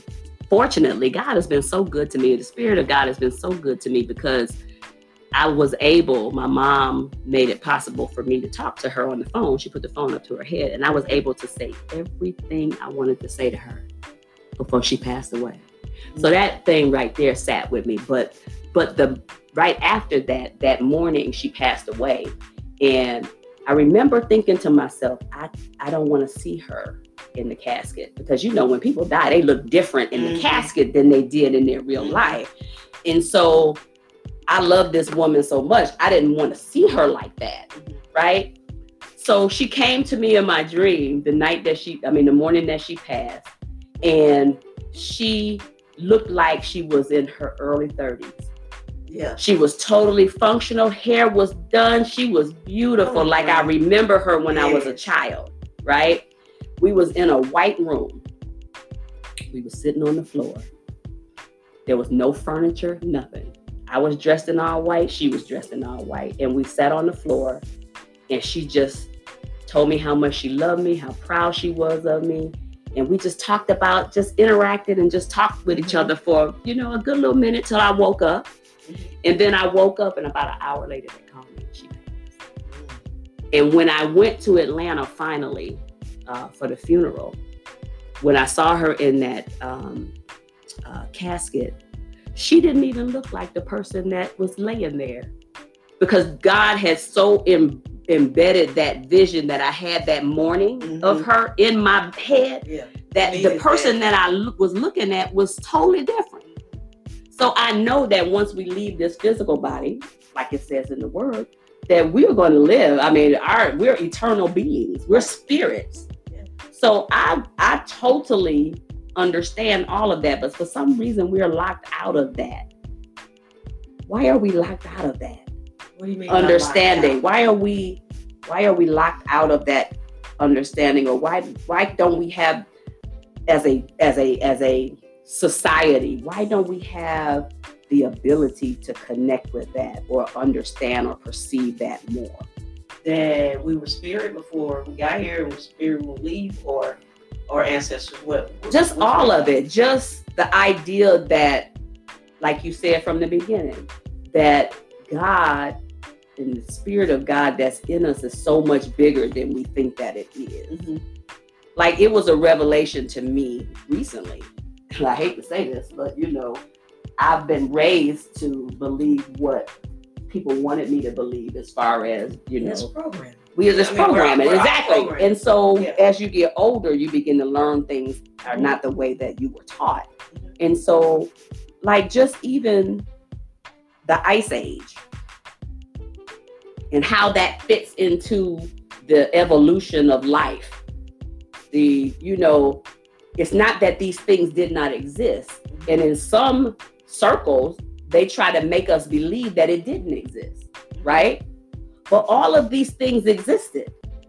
fortunately, God has been so good to me. The Spirit of God has been so good to me because I was able, my mom made it possible for me to talk to her on the phone. She put the phone up to her head, and I was able to say everything I wanted to say to her before she passed away. So that thing right there sat with me. But but the right after that, that morning, she passed away. And I remember thinking to myself, I, I don't want to see her in the casket. Because, you know, when people die, they look different in the mm-hmm. casket than they did in their real life. And so I love this woman so much. I didn't want to see her like that. Right. So she came to me in my dream the night that she, I mean, the morning that she passed. And she looked like she was in her early thirties. Yeah. She was totally functional. Hair was done. She was beautiful. Oh, like God. I remember her when yes. I was a child, right? We was in a white room. We were sitting on the floor. There was no furniture, nothing. I was dressed in all white. She was dressed in all white. And we sat on the floor and she just told me how much she loved me, how proud she was of me. And we just talked about, just interacted and just talked with each mm-hmm. other for, you know, a good little minute till I woke up. Mm-hmm. And then I woke up and about an hour later, they called me and she passed. Mm-hmm. And when I went to Atlanta finally uh, for the funeral, when I saw her in that um, uh, casket, she didn't even look like the person that was laying there. Because God had so em- embedded that vision that I had that morning mm-hmm. of her in my head, yeah. that the person that, that I lo- was looking at was totally different. So I know that once we leave this physical body, like it says in the word, that we're going to live. I mean, our we're eternal beings. We're spirits. Yeah. So I I totally understand all of that. But for some reason, we're locked out of that. Why are we locked out of that? What do you mean? Understanding. Why are we why are we locked out of that understanding? Or why why don't we have as a as a as a society, why don't we have the ability to connect with that or understand or perceive that more? That we were spirit before we got here and spirit will leave, or our ancestors, what? Just all of it. Just the idea that, like you said from the beginning, that God and the Spirit of God that's in us is so much bigger than we think that it is. Mm-hmm. Like, it was a revelation to me recently. I hate to say this, but you know, I've been raised to believe what people wanted me to believe as far as, you know, it's programming. We are just I mean, programming. We're, we're exactly. Programming. And so yeah. as you get older, you begin to learn things are mm-hmm. not the way that you were taught. Mm-hmm. And so, like, just even the Ice Age and how that fits into the evolution of life. The, you know, it's not that these things did not exist. And in some circles, they try to make us believe that it didn't exist, right? But all of these things existed.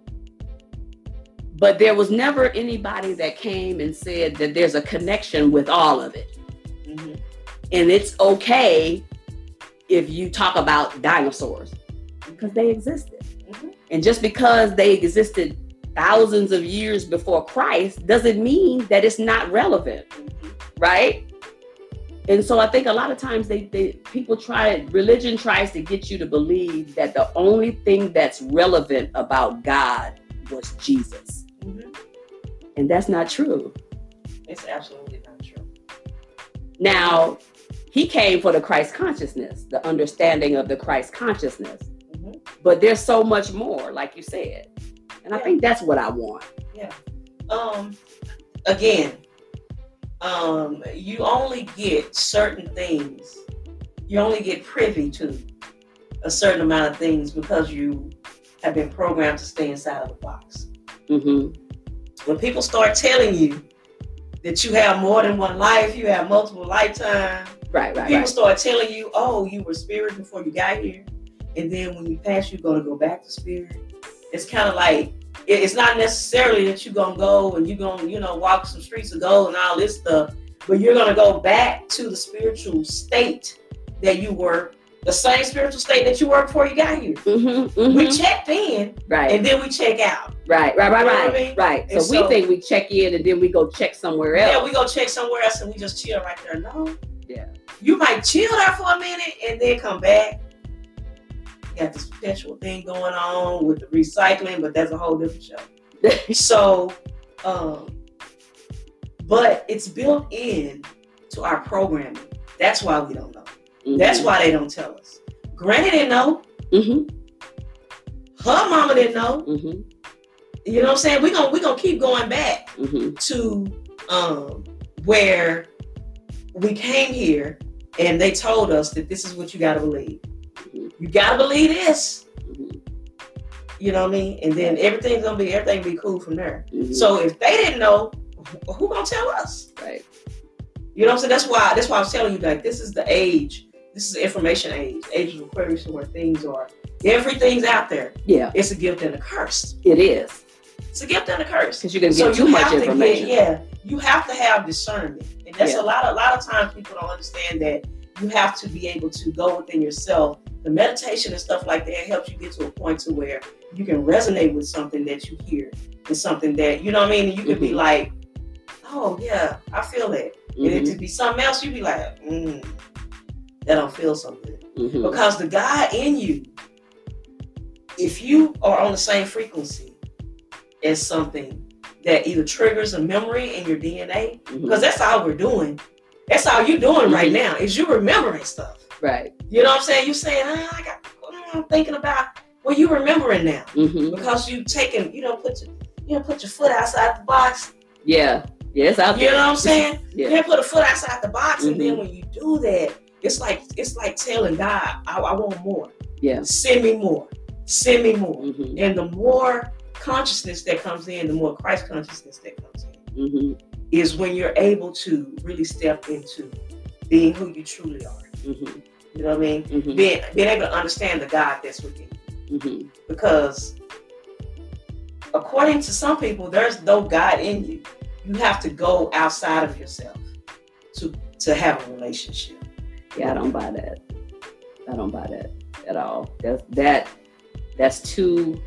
But there was never anybody that came and said that there's a connection with all of it. Mm-hmm. And it's okay if you talk about dinosaurs, because they existed. Mm-hmm. And just because they existed thousands of years before Christ doesn't mean that it's not relevant, mm-hmm. right? And so I think a lot of times they, they people try, religion tries to get you to believe that the only thing that's relevant about God was Jesus. Mm-hmm. And that's not true. It's absolutely not true. Now, he came for the Christ consciousness, the understanding of the Christ consciousness. Mm-hmm. But there's so much more, like you said. And yeah. I think that's what I want. Yeah. Um. Again, um, you only get certain things. You only get privy to a certain amount of things because you have been programmed to stay inside of the box. Mm-hmm. When people start telling you that you have more than one life, you have multiple lifetimes. Right, right. People right. start telling you, "Oh, you were spirit before you got here, and then when you pass, you're gonna go back to spirit." It's kind of like, it's not necessarily that you're going to go and you're going to, you know, walk some streets of gold and all this stuff, but you're going to go back to the spiritual state that you were the same spiritual state that you were before you got here. Mm-hmm, mm-hmm. We checked in, right, and then we check out. Right, right, right, you know right, I mean? right. So, so we think we check in and then we go check somewhere else. Yeah, we go check somewhere else and we just chill right there. No. Yeah. You might chill there for a minute and then come back. You got this perpetual thing going on with the recycling, but that's a whole different show. so, um, but it's built in to our programming. That's why we don't know. Mm-hmm. That's why they don't tell us. Granny didn't know. Mm-hmm. Her mama didn't know. Mm-hmm. You know what I'm saying? We're gonna we gonna keep going back mm-hmm. to um, where we came here and they told us that this is what you gotta believe. Mm-hmm. You gotta believe this. Mm-hmm. You know what I mean? And then everything's gonna be everything be cool from there. Mm-hmm. So if they didn't know, who gonna tell us? Right. You know what I'm saying? That's why that's why I was telling you, like, this is the age, this is the information age, age of Aquarius, where things are, everything's out there. Yeah. It's a gift and a curse. It is. It's a gift and a curse. Because you can get so too much information. Get, yeah. You have to have discernment. And that's yeah. a lot, a lot of times people don't understand that you have to be able to go within yourself. The meditation and stuff like that helps you get to a point to where you can resonate with something that you hear and something that, you know what I mean? And you can mm-hmm. be like, oh yeah, I feel that. Mm-hmm. And it to be something else, you'd be like, mm, that don't feel so good. Mm-hmm. Because the God in you, if you are on the same frequency as something that either triggers a memory in your D N A, because mm-hmm. that's all we're doing. That's all you're doing mm-hmm. right now, is you remembering stuff. Right. You know what I'm saying? You're saying, ah, I got, I'm thinking about, well, you remembering now. Mm-hmm. Because you taking, you don't put your, you don't put your foot outside the box. Yeah. Yes, out there. You know what I'm saying? Yeah. You put a foot outside the box, mm-hmm. and then when you do that, it's like it's like telling God, I, I want more. Yeah. Send me more. Send me more. Mm-hmm. And the more consciousness that comes in, the more Christ consciousness that comes in, mm-hmm. is when you're able to really step into being who you truly are. Mm-hmm. You know what I mean? Mm-hmm. Being being able to understand the God that's within you. Mm-hmm. Because according to some people, there's no God in you. You have to go outside of yourself to to have a relationship. Yeah, I don't buy that. I don't buy that at all. That's that that's too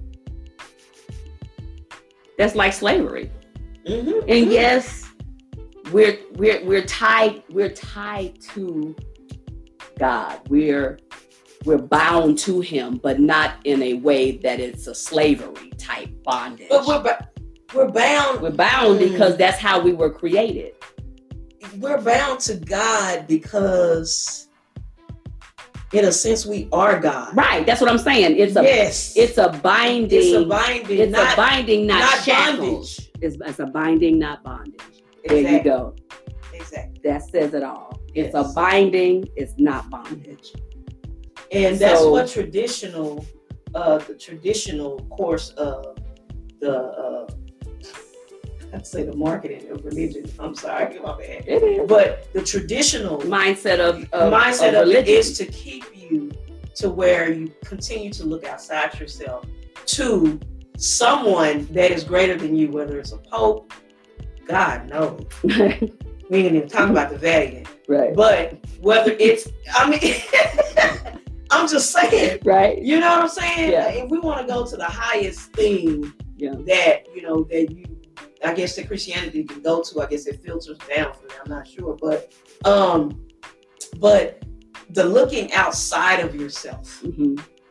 that's like slavery. Mm-hmm. And mm-hmm. yes, we're we're we're tied we're tied to God. We're we're bound to him, but not in a way that it's a slavery type bondage. But we're ba- we're bound. We're bound mm. because that's how we were created. We're bound to God because, in a sense, we are God. Right. That's what I'm saying. It's a yes. It's a binding. It's a binding. It's not, a binding, not, not shackles. Bondage. It's, it's a binding, not bondage. Exactly. There you go. Exactly. That says it all. Yes. It's a binding. It's not bondage. And that's so, what traditional, uh, the traditional course of the. Uh, I'd say the marketing of religion. I'm sorry, my bad. It is. But the traditional mindset of, of mindset of, of religion it is to keep you to where you continue to look outside yourself to someone that is greater than you, whether it's a pope, God knows. We ain't even talk about the Vatican. Right. But whether it's, I mean, I'm just saying. Right. You know what I'm saying? Yeah. If we want to go to the highest thing yeah. that, you know, that you, I guess that Christianity can go to, I guess it filters down from there. I'm not sure, but um, but the looking outside of yourself mm-hmm.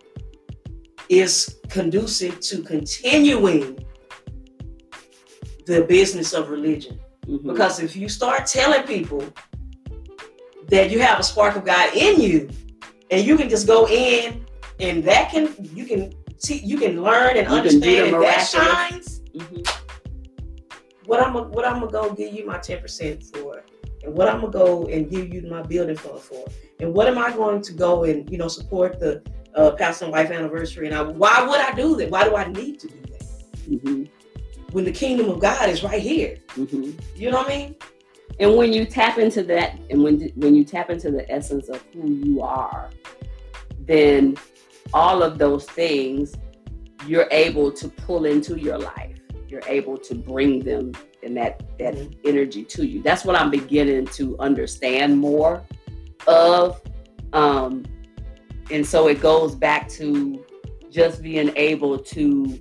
is conducive to continuing the business of religion. Mm-hmm. Because if you start telling people that you have a spark of God in you, and you can just go in, and that can you can see, you can learn and you understand, and that shines. Mm-hmm. What I'm what I'm gonna go give you my ten percent for, and what I'm gonna go and give you my building fund for, and what am I going to go and you know support the uh, pastor and wife anniversary? And I, why would I do that? Why do I need to do that? Mm-hmm. When the kingdom of God is right here, mm-hmm. you know what I mean? And when you tap into that, and when when you tap into the essence of who you are, then all of those things you're able to pull into your life. You're able to bring them and that that mm-hmm. energy to you. That's what I'm beginning to understand more of. Um, and so it goes back to just being able to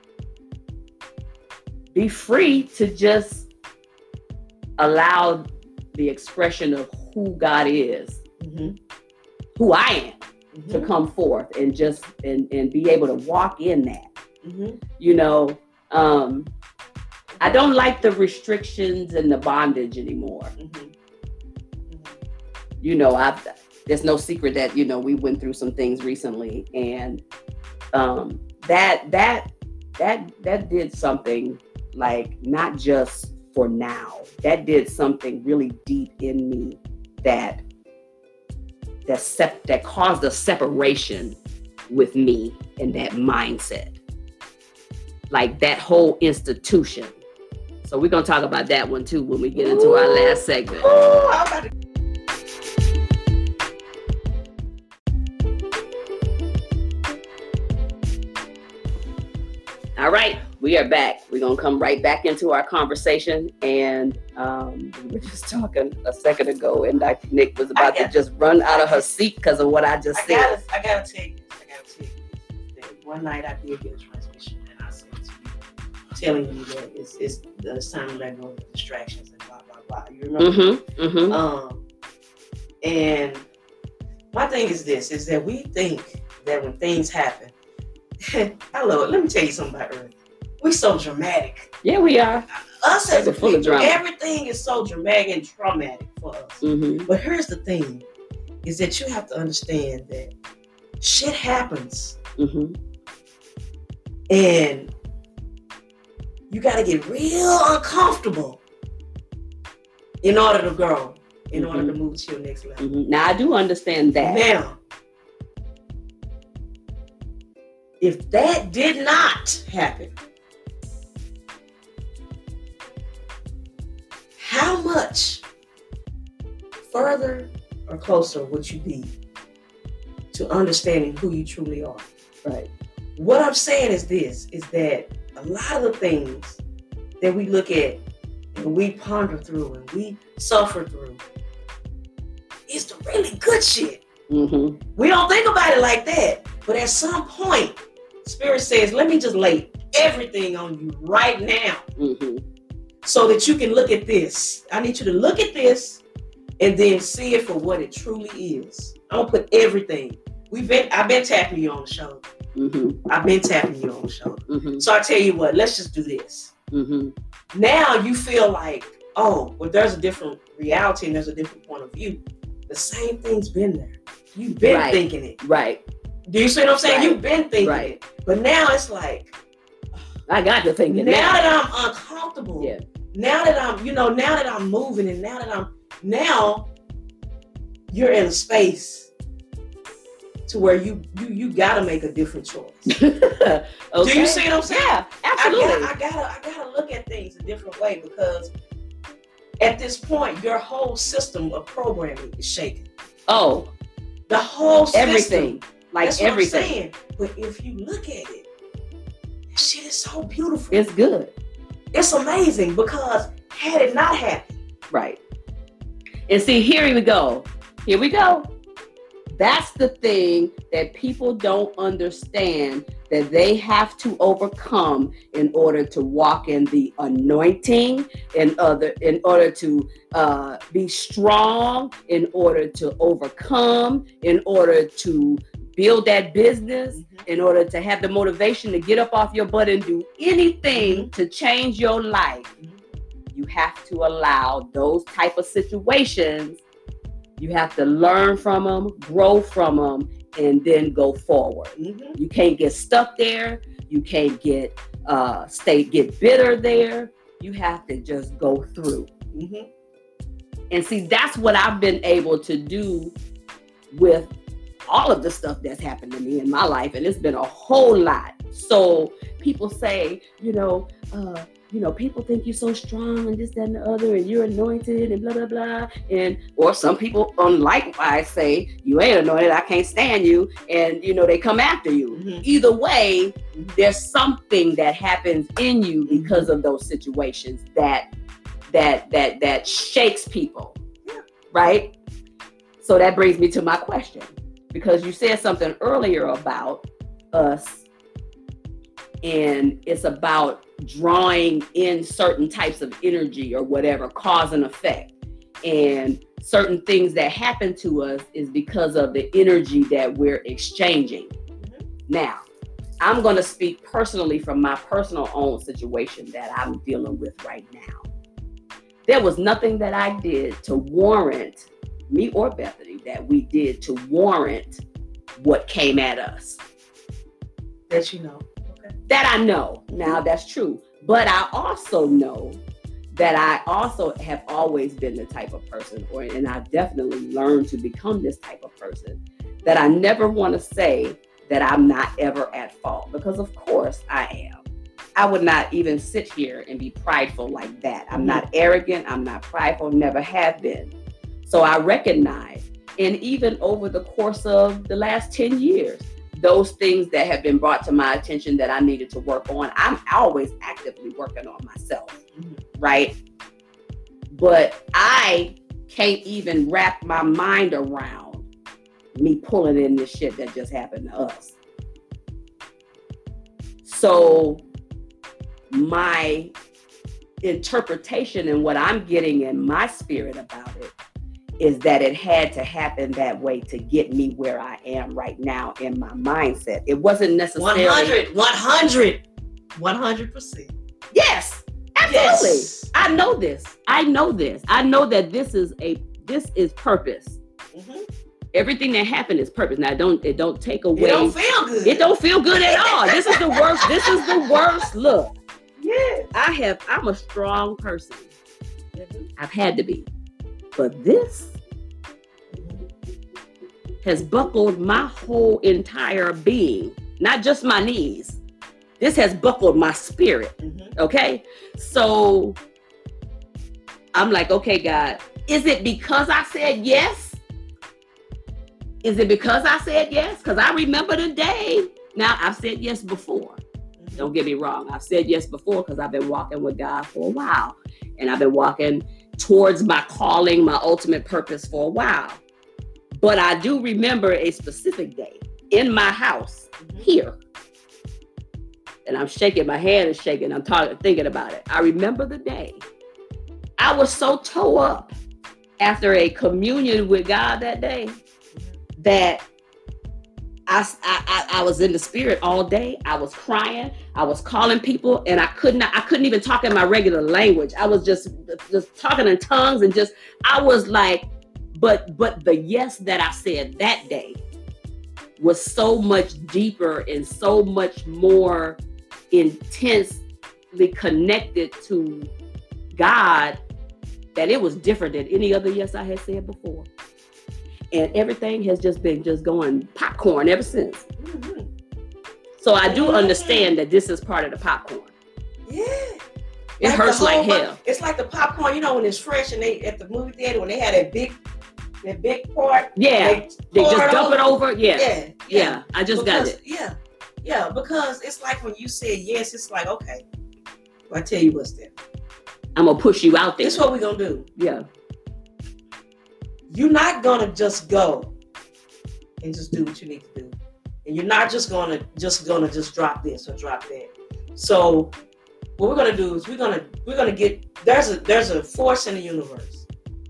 be free to just allow the expression of who God is, mm-hmm. who I am, mm-hmm. to come forth and just and, and be able to walk in that. Mm-hmm. You know, um, I don't like the restrictions and the bondage anymore. Mm-hmm. You know, I've, there's no secret that, you know, we went through some things recently, and um, that that that that did something, like, not just for now. That did something really deep in me that that sep- that caused a separation with me and that mindset, like that whole institution. So we're gonna talk about that one too when we get into Ooh. Our last segment. Ooh, I'm about to- All right, we are back. We're going to come right back into our conversation. And um, we were just talking a second ago, and Doctor Nick was about to just run out of her seat because of what I just I said. Gotta, I got to tell you this. I got to tell you this. One night I did get a transmission, and I said to you, telling you that it's, it's, it's time to let go of the distractions and blah, blah, blah. You remember? Mm-hmm, mm-hmm. Um, and my thing is this, is that we think that when things happen, hello, let me tell you something about Earth. We're so dramatic. Yeah, we are. Us as a full of drama. Everything is so dramatic and traumatic for us. Mm-hmm. But here's the thing, is that you have to understand that shit happens. Mm-hmm. And you got to get real uncomfortable in order to grow, in mm-hmm. order to move to your next level. Mm-hmm. Now, I do understand that. Now, if that did not happen, how much further or closer would you be to understanding who you truly are? Right. What I'm saying is this, is that a lot of the things that we look at and we ponder through and we suffer through is the really good shit. Mm-hmm. We don't think about it like that. But at some point, Spirit says, let me just lay everything on you right now. Mm-hmm. So that you can look at this. I need you to look at this and then see it for what it truly is. I'm gonna put everything. We've been, I've been tapping you on the shoulder. Mm-hmm. I've been tapping you on the shoulder. Mm-hmm. So I tell you what, let's just do this. Mm-hmm. Now you feel like, oh, well, there's a different reality and there's a different point of view. The same thing's been there. You've been right. thinking it. Right. Do you see what I'm saying? Right. You've been thinking right. it. But now it's like, I got to think it now. Now that I'm uncomfortable, yeah. now that I'm, you know, now that I'm moving and now that I'm, now you're in a space to where you you you gotta make a different choice. Okay. Do you see what I'm saying? Yeah, absolutely. I gotta, I gotta I gotta look at things a different way, because at this point your whole system of programming is shaken. Oh, the whole system. Everything. Like That's everything. What I'm saying. But if you look at it, that shit is so beautiful. It's good. It's amazing, because had it not happened. Right. And see, here we go. Here we go. That's the thing that people don't understand, that they have to overcome in order to walk in the anointing, in other, in order to uh, be strong, in order to overcome, in order to build that business, mm-hmm. in order to have the motivation to get up off your butt and do anything mm-hmm. to change your life. Mm-hmm. You have to allow those type of situations. You have to learn from them, grow from them, and then go forward. Mm-hmm. You can't get stuck there. You can't get uh, stay get bitter there. You have to just go through. Mm-hmm. And see, that's what I've been able to do with all of the stuff that's happened to me in my life, and it's been a whole lot. So people say, you know, uh, you know, people think you're so strong and this, that, and the other, and you're anointed and blah, blah, blah. And, or some people unlikewise say, you ain't anointed, I can't stand you. And, you know, they come after you. Mm-hmm. Either way, there's something that happens in you because of those situations that, that, that, that shakes people. Yeah. Right? So that brings me to my question. because you said something earlier about us, and it's about drawing in certain types of energy or whatever, cause and effect. And certain things that happen to us is because of the energy that we're exchanging. Mm-hmm. Now, I'm going to speak personally from my personal own situation that I'm dealing with right now. There was nothing that I did to warrant, me or Bethany, that we did to warrant what came at us. That you know. Okay. That I know. Now, that's true. But I also know that I also have always been the type of person, or and I've definitely learned to become this type of person, that I never want to say that I'm not ever at fault, because of course I am. I would not even sit here and be prideful like that. I'm not arrogant. I'm not prideful, never have been. So I recognize, and even over the course of the last ten years, those things that have been brought to my attention that I needed to work on, I'm always actively working on myself, mm-hmm. right? But I can't even wrap my mind around me pulling in this shit that just happened to us. So my interpretation and what I'm getting in my spirit about it is that it had to happen that way to get me where I am right now in my mindset. It wasn't necessarily... one hundred, one hundred, one hundred percent. Yes, absolutely. Yes. I know this. I know this. I know that this is a, this is purpose. Mm-hmm. Everything that happened is purpose. Now, don't, it don't take away... It don't feel good. It don't feel good at all. This is the worst. This is the worst. Look. Yeah. I have, I'm a strong person. Mm-hmm. I've had to be. But this has buckled my whole entire being, not just my knees. This has buckled my spirit. Mm-hmm. Okay. So I'm like, okay, God, is it because I said yes? Is it because I said yes? Because I remember the day. Now, I've said yes before. Mm-hmm. Don't get me wrong. I've said yes before because I've been walking with God for a while. And I've been walking towards my calling, my ultimate purpose for a while. But I do remember a specific day in my house, mm-hmm. here. And I'm shaking, my hand is shaking. I'm talking, thinking about it. I remember the day. I was so toe up after a communion with God that day that I, I, I was in the spirit all day. I was crying. I was calling people, and I could not, I couldn't even talk in my regular language. I was just, just talking in tongues, and just, I was like, but, but the yes that I said that day was so much deeper and so much more intensely connected to God that it was different than any other yes I had said before. And everything has just been just going popcorn ever since. Mm-hmm. So I do understand that this is part of the popcorn. Yeah. It like hurts like hell. It's like the popcorn, you know, when it's fresh and they at the movie theater, when they had that big, that big part. Yeah. They, they just dump it over. Yeah. Yeah. Yeah. yeah. I just because, got it. Yeah. Yeah. Because it's like when you say yes, it's like, okay, well, I tell you what's there. I'm going to push you out there. This is what we're going to do. Yeah. You're not going to just go and just do what you need to do. And you're not just going to just going to just drop this or drop that. So what we're going to do is we're going to we're going to get there's a there's a force in the universe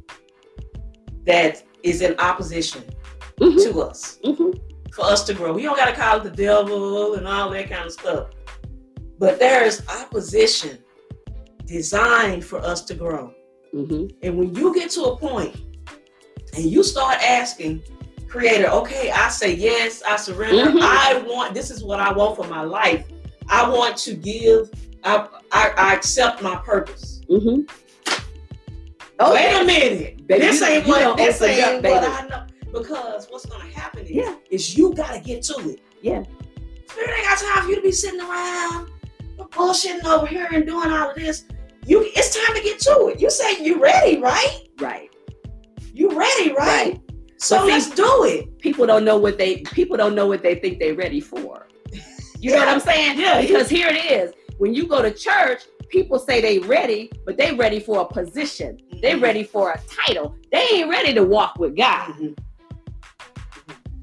that is in opposition mm-hmm. to us mm-hmm. for us to grow. We don't got to call it the devil and all that kind of stuff. But there is opposition designed for us to grow. Mm-hmm. And when you get to a point and you start asking Creator, okay, I say yes, I surrender. Mm-hmm. I want, this is what I want for my life. I want to give, I, I, I accept my purpose. Mm-hmm. Oh, wait a minute. Baby, this ain't you, what, you this ain't up, what I know. Because what's going to happen is, yeah. is you got to get to it. Yeah. Spirit ain't got time for you to be sitting around bullshitting over here and doing all of this. You, it's time to get to it. You say you ready, right? Right. You ready, right? Right. So see, let's do it. People don't know what they people don't know what they think they're ready for. You yeah. know what I'm saying? Yeah. Because here it is. When you go to church, people say they ready, but they ready for a position. Mm-hmm. They ready for a title. They ain't ready to walk with God. Mm-hmm.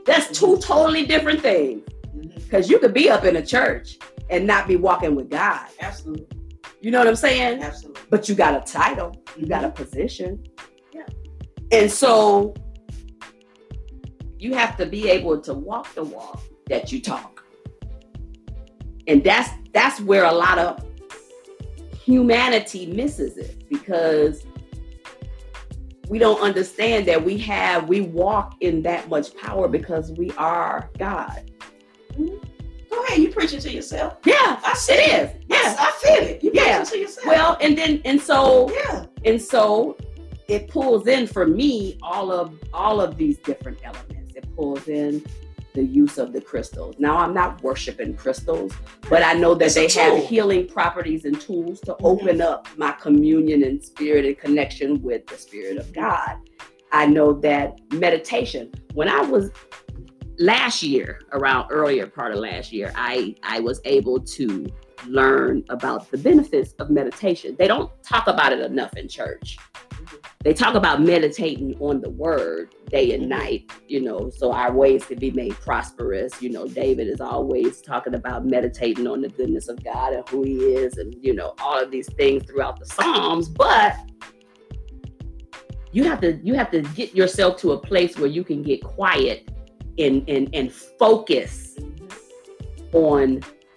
That's two totally different things. Because you could be up in a church and not be walking with God. Absolutely. You know what I'm saying? Absolutely. But you got a title. You got a position. Yeah. And so you have to be able to walk the walk that you talk. And that's that's where a lot of humanity misses it, because we don't understand that we have, we walk in that much power because we are God. Mm-hmm. Go ahead, you preaching to yourself. Yeah, I see it it. is. Yeah, I, I feel it. You yeah. preaching to yourself. Well, and then and so yeah, and so it pulls in for me all of all of these different elements. It pulls in the use of the crystals. Now, I'm not worshiping crystals, but I know that it's they have healing properties and tools to mm-hmm. open up my communion and spirit and connection with the Spirit of God. I know that meditation, when I was last year, around earlier part of last year, I, I was able to learn about the benefits of meditation. They don't talk about it enough in church. They talk about meditating on the word day and night, you know, so our ways can be made prosperous. You know, David is always talking about meditating on the goodness of God and who he is, and, you know, all of these things throughout the Psalms. But you have to you have to get yourself to a place where you can get quiet and and, and focus on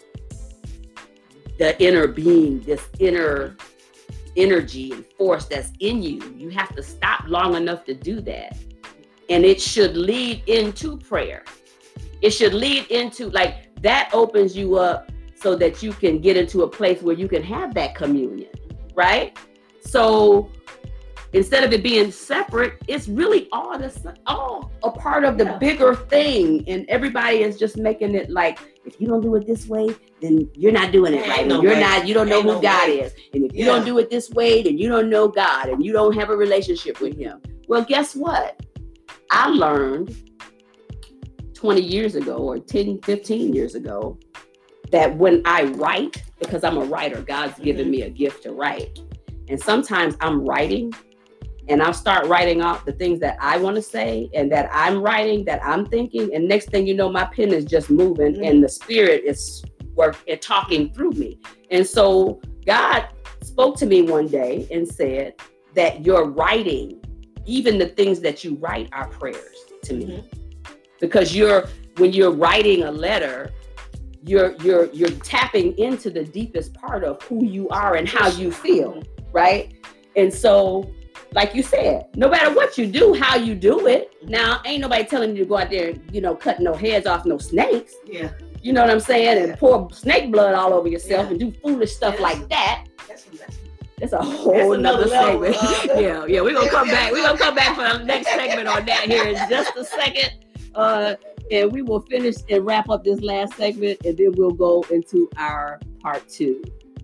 the inner being, this inner energy and force that's in you. You have to stop long enough to do that. And it should lead into prayer. It should lead into, like, that opens you up so that you can get into a place where you can have that communion, right? So instead of it being separate, it's really all this, all a part of the yeah. bigger thing. And everybody is just making it like, if you don't do it this way, then you're not doing it right. No you're way. not, you don't know Ain't who no God way. is. And if you yeah. don't do it this way, then you don't know God and you don't have a relationship with him. Well, guess what? I learned twenty years ago or ten, fifteen years ago that when I write, because I'm a writer, God's mm-hmm. given me a gift to write. And sometimes I'm writing and I'll start writing out the things that I want to say and that I'm writing, that I'm thinking. And next thing you know, my pen is just moving mm-hmm. and the Spirit is work and talking through me. And so God spoke to me one day and said that your writing, even the things that you write, are prayers to me. Mm-hmm. Because you're, when you're writing a letter, you're you're you're tapping into the deepest part of who you are and how you feel, right? And so, like you said, no matter what you do, how you do it. Now, ain't nobody telling you to go out there and, you know, cutting no heads off no snakes. Yeah. You know what I'm saying? And pour snake blood all over yourself yeah. and do foolish stuff yeah, like that. That's, that's, that's a whole that's nother segment. Uh, yeah, yeah. We're gonna come back. We're gonna come back for the next segment on that here in just a second. Uh, and we will finish and wrap up this last segment, and then we'll go into our part two.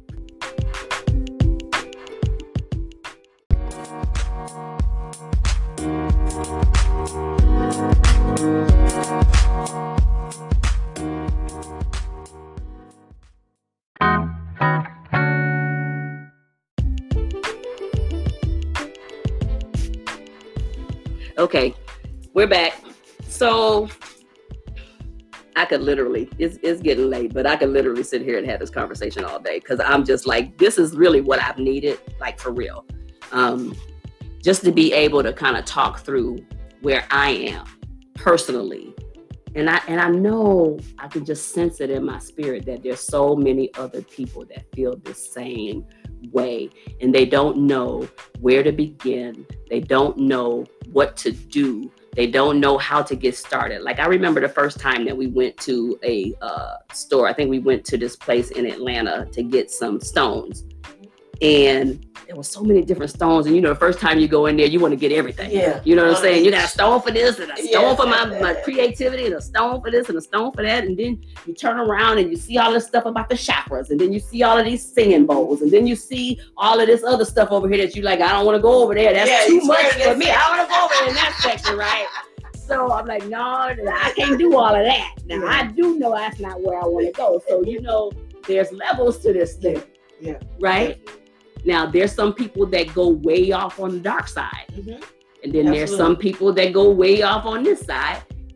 Okay, we're back. So I could literally, it's, it's getting late, but I could literally sit here and have this conversation all day, because I'm just like, this is really what I've needed, like for real. Um, just to be able to kind of talk through where I am personally. And I and I know I can just sense it in my spirit that there's so many other people that feel the same way, and they don't know where to begin. They don't know what to do. They don't know how to get started. Like, I remember the first time that we went to a uh, store. I think we went to this place in Atlanta to get some stones. And there were so many different stones. And, you know, the first time you go in there, you want to get everything. Yeah. You know what I'm saying? You got a stone for this and a stone yeah. for my, my creativity and a stone for this and a stone for that. And then you turn around and you see all this stuff about the chakras. And then you see all of these singing bowls. And then you see all of this other stuff over here that you like, I don't want to go over there. That's yeah, too much for me. I want to go over there in that section, right? So I'm like, no, I can't do all of that. Now, I do know that's not where I want to go. So, you know, there's levels to this thing. Yeah. Right? Now, there's some people that go way off on the dark side. Mm-hmm. And then Absolutely. There's some people that go way off on this side.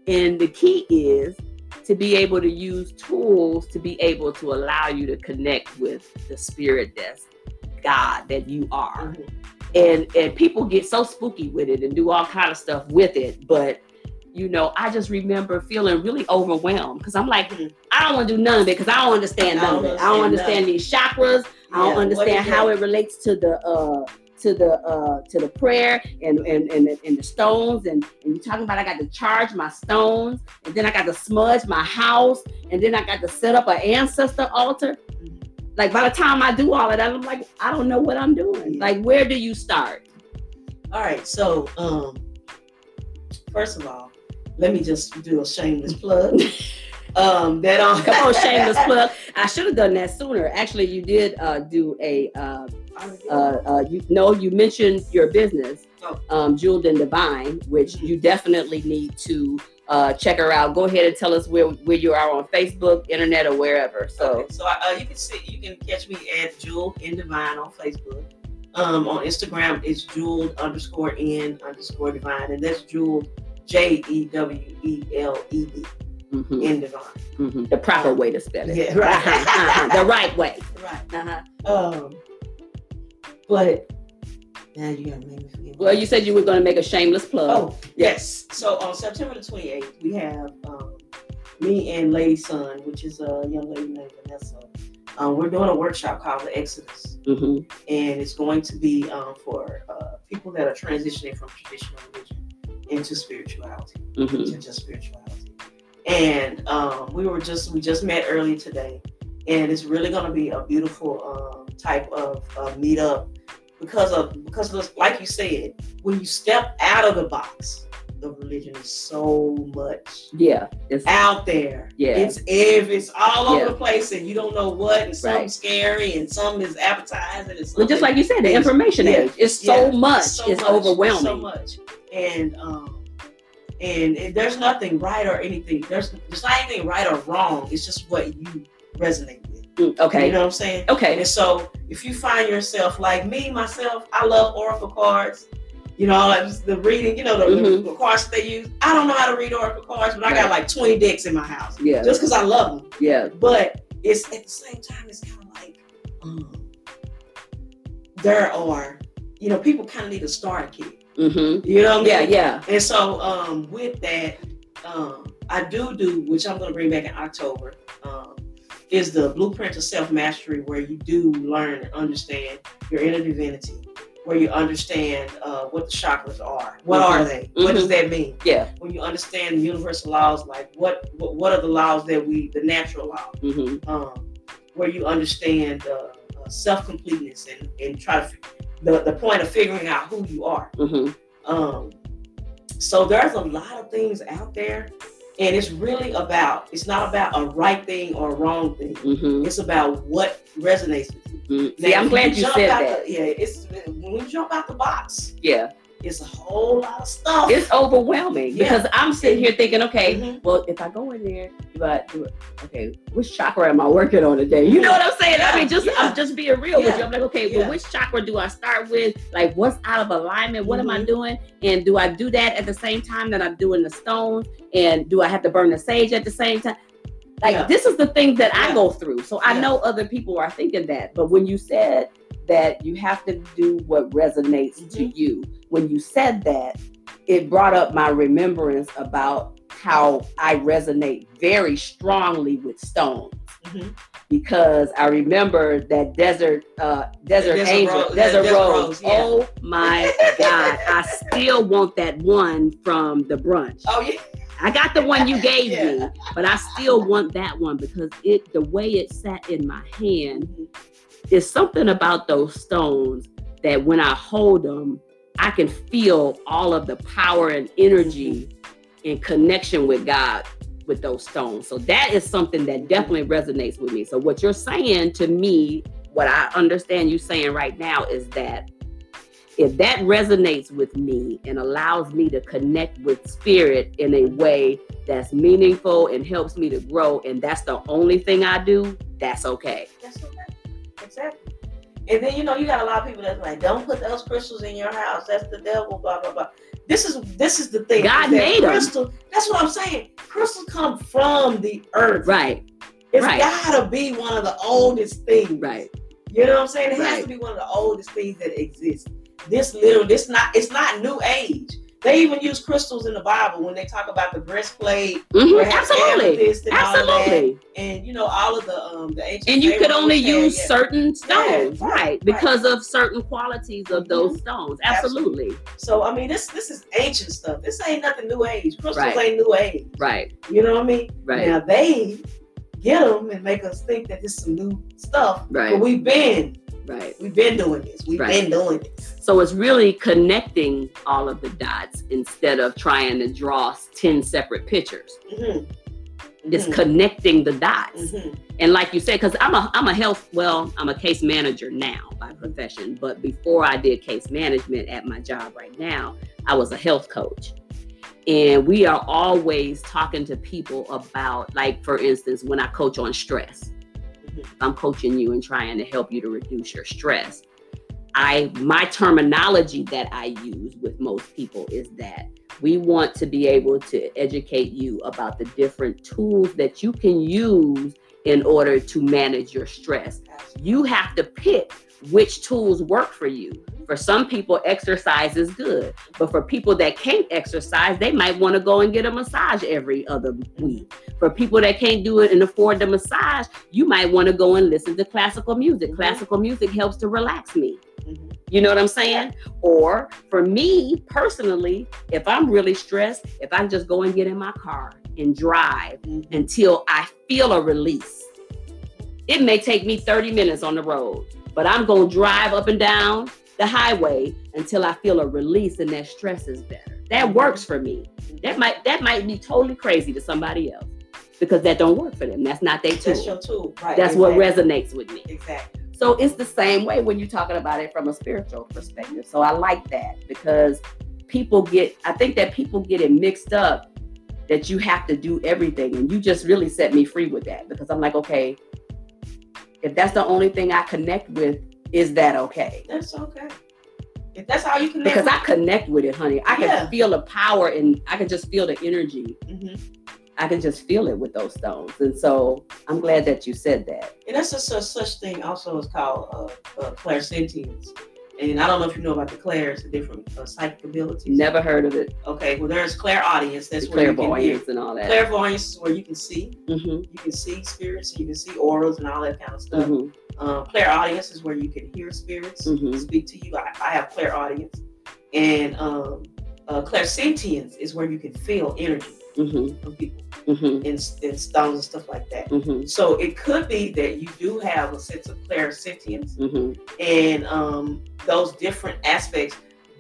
And the key is to be able to use tools to be able to allow you to connect with the spirit that's God that you are. Mm-hmm. And and people get so spooky with it and do all kind of stuff with it. But, you know, I just remember feeling really overwhelmed because I'm like, mm-hmm. I don't want to do none of it because I don't understand none of it. I don't understand these chakras. I don't yeah, understand how it relates to the uh to the uh to the prayer and and and, and the stones and, and you're talking about I got to charge my stones and then I got to smudge my house and then I got to set up an ancestor altar. Like by the time I do all of that, I'm like, I don't know what I'm doing. Like, where do you start? All right, so um first of all, let me just do a shameless plug. Um, that on come on, shameless plug. I should have done that sooner. Actually, you did uh, do a. Uh, uh, uh, you know, you mentioned your business, oh. um, Jeweled and Divine, which mm-hmm. you definitely need to uh, check her out. Go ahead and tell us where where you are on Facebook, internet, or wherever. So, okay. so uh, you can see, you can catch me at Jeweled and Divine on Facebook. Um, on Instagram, it's Jeweled underscore N underscore Divine, and that's Jeweled J E W E L E D. Mm-hmm. In Divine. Mm-hmm. The proper way to spell it. Yeah, right. uh-huh. The right way. Right. Uh-huh. Um, but now you gotta make me forget. Well, you said you were going to make a shameless plug. Oh, yes. So on September the twenty-eighth, we have um, me and Lady Sun, which is a young lady named Vanessa. Um, we're doing a workshop called The Exodus. Mm-hmm. And it's going to be um, for uh, people that are transitioning from traditional religion into spirituality, mm-hmm. into just spirituality. And um, we were just we just met early today, and it's really going to be a beautiful um, type of uh, meetup because of because of this, like you said, when you step out of the box, the religion is so much yeah it's out there. Yeah, it's if it's all over yeah. the place, and you don't know what, and something right. scary, and some is appetizing, and well, just like you said, the information yeah, age is so yeah, much, so it's much, overwhelming, so much, and um. And, and there's nothing right or anything. There's there's not anything right or wrong. It's just what you resonate with. Mm, okay. You know what I'm saying? Okay. And so if you find yourself like me, myself, I love oracle cards. You know, the reading, you know, the, mm-hmm. the cards they use. I don't know how to read oracle cards, but I got like twenty decks in my house. Yeah. Just because I love them. Yeah. But it's at the same time, it's kind of like um, there are, you know, people kind of need a starter kit. Mm-hmm. You know what I mean? Yeah, yeah. And so um, with that, um, I do do, which I'm going to bring back in October, um, is the Blueprint to Self-Mastery, where you do learn and understand your inner divinity, where you understand uh, what the chakras are. What mm-hmm. are they? Mm-hmm. What does that mean? Yeah. When you understand the universal laws, like what what, what are the laws that we, the natural laws, mm-hmm. um, where you understand uh, uh, self-completeness and, and try to The, the point of figuring out who you are. Mm-hmm. Um, so there's a lot of things out there, and it's really about, it's not about a right thing or a wrong thing. Mm-hmm. It's about what resonates with you. Mm-hmm. See, I'm glad you, you said that. The, yeah, it's when we jump out the box. Yeah. It's a whole lot of stuff. It's overwhelming yeah. because I'm sitting here thinking, okay, mm-hmm. well, if I go in there, do I do it? Okay, which chakra am I working on today? You know what I'm saying? Yeah. I mean, just yeah. I'm just being real yeah. with you. I'm like, okay, yeah. well, which chakra do I start with? Like, what's out of alignment? What mm-hmm. am I doing? And do I do that at the same time that I'm doing the stones? And do I have to burn the sage at the same time? Like, yeah. this is the things that yeah. I go through. So I yeah. know other people are thinking that. But when you said that you have to do what resonates mm-hmm. to you, when you said that, it brought up my remembrance about how I resonate very strongly with stones. Mm-hmm. Because I remember that desert, uh, desert, desert angel, rose, desert, desert rose. rose yeah. Oh my God! I still want that one from the brunch. Oh yeah. I got the one you gave yeah. me, but I still want that one because it, the way it sat in my hand, mm-hmm. is something about those stones that when I hold them, I can feel all of the power and energy mm-hmm. and connection with God with those stones. So that is something that definitely resonates with me. So what you're saying to me, what I understand you saying right now is that if that resonates with me and allows me to connect with spirit in a way that's meaningful and helps me to grow, and that's the only thing I do, that's okay. That's okay. Exactly. And then, you know, you got a lot of people that's like, don't put those crystals in your house. That's the devil, blah, blah, blah. this is this is the thing. God made them. Crystal, that's what I'm saying. Crystals come from the earth. Right. It's right. gotta be one of the oldest things. Right. You know what I'm saying? It right. has to be one of the oldest things that exist. This little, this not, it's not new age. They even use crystals in the Bible when they talk about the breastplate. Mm-hmm. Absolutely. And Absolutely. And you know, all of the um the ancient. And you could only use yeah. certain stones, yeah, right, right? Because right. of certain qualities of mm-hmm. those stones. Absolutely. Absolutely. So I mean, this this is ancient stuff. This ain't nothing new age. Crystals right. ain't new age. Right. You know what I mean? Right. Now they get them and make us think that this is some new stuff. Right. But we've been. Right. We've been doing this. We've right. been doing this. So it's really connecting all of the dots instead of trying to draw ten separate pictures. Mm-hmm. It's mm-hmm. connecting the dots. Mm-hmm. And like you said, because I'm a I'm a health, well, I'm a case manager now by profession. But before I did case management at my job right now, I was a health coach. And we are always talking to people about, like, for instance, when I coach on stress. I'm coaching you and trying to help you to reduce your stress. I my terminology that I use with most people is that we want to be able to educate you about the different tools that you can use in order to manage your stress. You have to pick which tools work for you. For some people, exercise is good. But for people that can't exercise, they might want to go and get a massage every other week. For people that can't do it and afford the massage, you might want to go and listen to classical music. Mm-hmm. Classical music helps to relax me. Mm-hmm. You know what I'm saying? Or for me personally, if I'm really stressed, if I just go and get in my car and drive mm-hmm. until I feel a release. It may take me thirty minutes on the road, but I'm going to drive up and down the highway until I feel a release and that stress is better. That works for me. That might that might be totally crazy to somebody else because that don't work for them. That's not their tool. That's your tool. Right. That's exactly. what resonates with me. Exactly. So it's the same way when you're talking about it from a spiritual perspective. So I like that because people get, I think that people get it mixed up that you have to do everything. And you just really set me free with that because I'm like, okay, if that's the only thing I connect with, is that okay? That's okay. If that's how you connect. Because with I connect with it, honey. I can yeah. feel the power and I can just feel the energy. Mm-hmm. I can just feel it with those stones. And so I'm glad that you said that. And that's a such, such thing also is called uh, uh, clairsentience. And I don't know if you know about the clairs, the different uh, psychic abilities. Never heard of it. Okay, well, there's clairaudience. That's the where you can clairvoyance hear. And all that. Clairvoyance is where you can see. Mm-hmm. You can see spirits. You can see auras and all that kind of stuff. Mm-hmm. Um, clairaudience is where you can hear spirits mm-hmm. speak to you. I, I have clairaudience. And um, uh, clairsentience is where you can feel energy mm-hmm. from people mm-hmm. and, and stones and stuff like that. Mm-hmm. So it could be that you do have a sense of clairsentience mm-hmm. and um, those different aspects.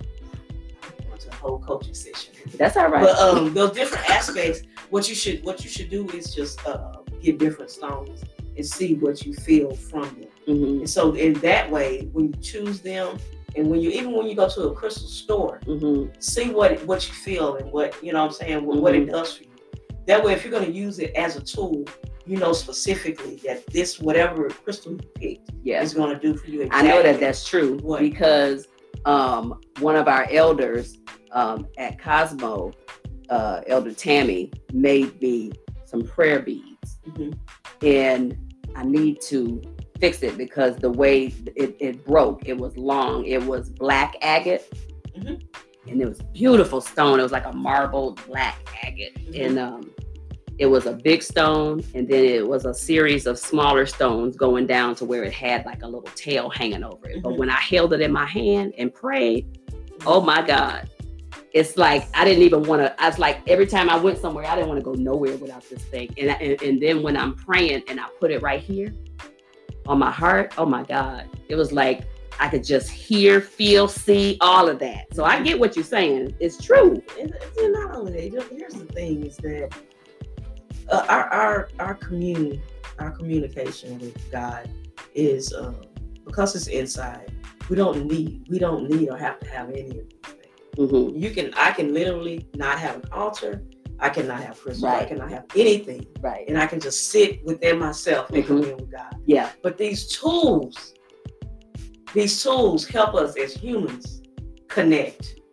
I went to a whole coaching session. That's all right. But um, those different aspects, what you should what you should do is just uh, get different stones and see what you feel from them. Mm-hmm. And so in that way, when you choose them, and when you even when you go to a crystal store, mm-hmm. see what what you feel and what you know what I'm saying, what, mm-hmm. what it does for you. That way, if you're going to use it as a tool, you know specifically that this whatever crystal you picked yeah. is going to do for you. Exactly. I know that that's true what? because um, one of our elders um, at Cosmo, uh, Elder Tammy, made me some prayer beads, mm-hmm. and I need to fix it because the way it, it broke, it was long. It was black agate, mm-hmm. and it was beautiful stone. It was like a marbled black agate, mm-hmm. and um, it was a big stone, and then it was a series of smaller stones going down to where it had like a little tail hanging over it. Mm-hmm. But when I held it in my hand and prayed, mm-hmm. oh my God. It's like, I didn't even want to, I was like, every time I went somewhere, I didn't want to go nowhere without this thing. And, and, and then when I'm praying and I put it right here on my heart, oh my God, it was like, I could just hear, feel, see, all of that. So I get what you're saying. It's true. And, and not only that, here's the thing is that uh, our, our, our commune, our communication with God is, um, because it's inside, we don't need, we don't need or have to have any of these things. Mm-hmm. You can, I can literally not have an altar. I cannot have crystals. Right. I cannot have anything. Right. And I can just sit within myself and mm-hmm. commune with God. Yeah. But these tools, these tools help us as humans connect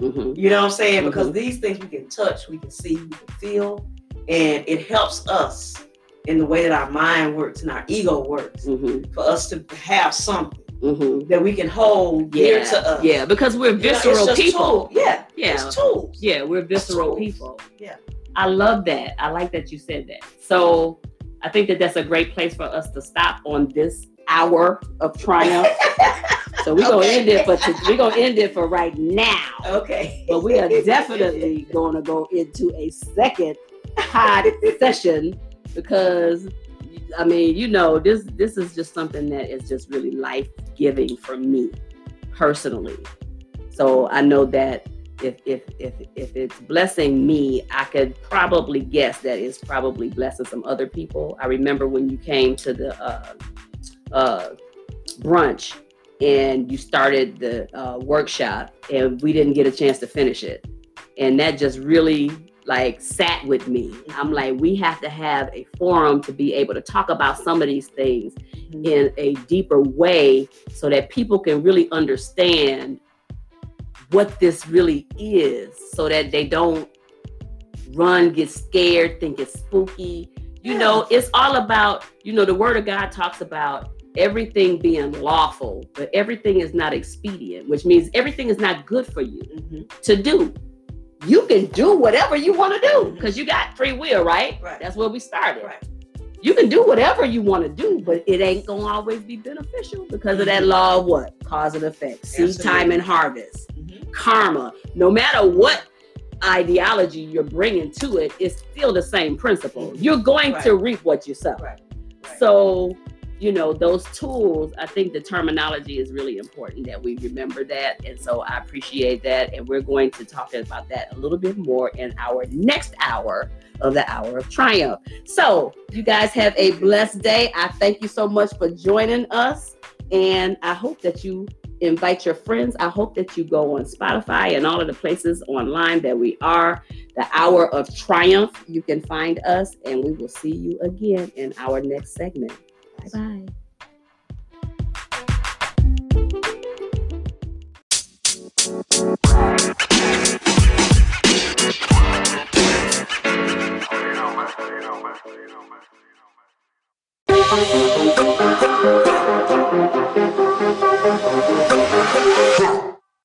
Mm-hmm. You know what I'm saying? Because mm-hmm. these things we can touch, we can see, we can feel, and it helps us in the way that our mind works and our ego works mm-hmm. for us to have something. Mm-hmm. That we can hold yeah. dear to us. Yeah, because we're visceral you know, people. Tools. Yeah, yeah, it's tools. Yeah, we're visceral people. Yeah, I love that. I like that you said that. So I think that that's a great place for us to stop on this hour of triumph. So we're okay. gonna end it for t- we're gonna end it for right now. Okay, but we are definitely going to go into a second hot session because. I mean, you know, this this is just something that is just really life-giving for me personally. So I know that if if if if it's blessing me, I could probably guess that it's probably blessing some other people. I remember when you came to the uh, uh, brunch and you started the uh, workshop, and we didn't get a chance to finish it, and that just really. Like sat with me. I'm like, we have to have a forum to be able to talk about some of these things mm-hmm. in a deeper way so that people can really understand what this really is so that they don't run, get scared, think it's spooky. You yeah. know, it's all about, you know, the word of God talks about everything being lawful, but everything is not expedient, which means everything is not good for you mm-hmm. to do. You can do whatever you want to do because you got free will, right? Right. That's where we started. Right. You can do whatever you want to do, but it ain't going to always be beneficial because of that law of what? Cause and effect. Seed time and harvest. Mm-hmm. Karma. No matter what ideology you're bringing to it, it's still the same principle. Mm-hmm. You're going right. to reap what you sow. Right. Right. So, you know, those tools, I think the terminology is really important that we remember that. And so I appreciate that. And we're going to talk about that a little bit more in our next hour of the Hour of Triumph. So you guys have a blessed day. I thank you so much for joining us. And I hope that you invite your friends. I hope that you go on Spotify and all of the places online that we are. The Hour of Triumph. You can find us and we will see you again in our next segment. Bye-bye. You know, man. You know, man. You know, man.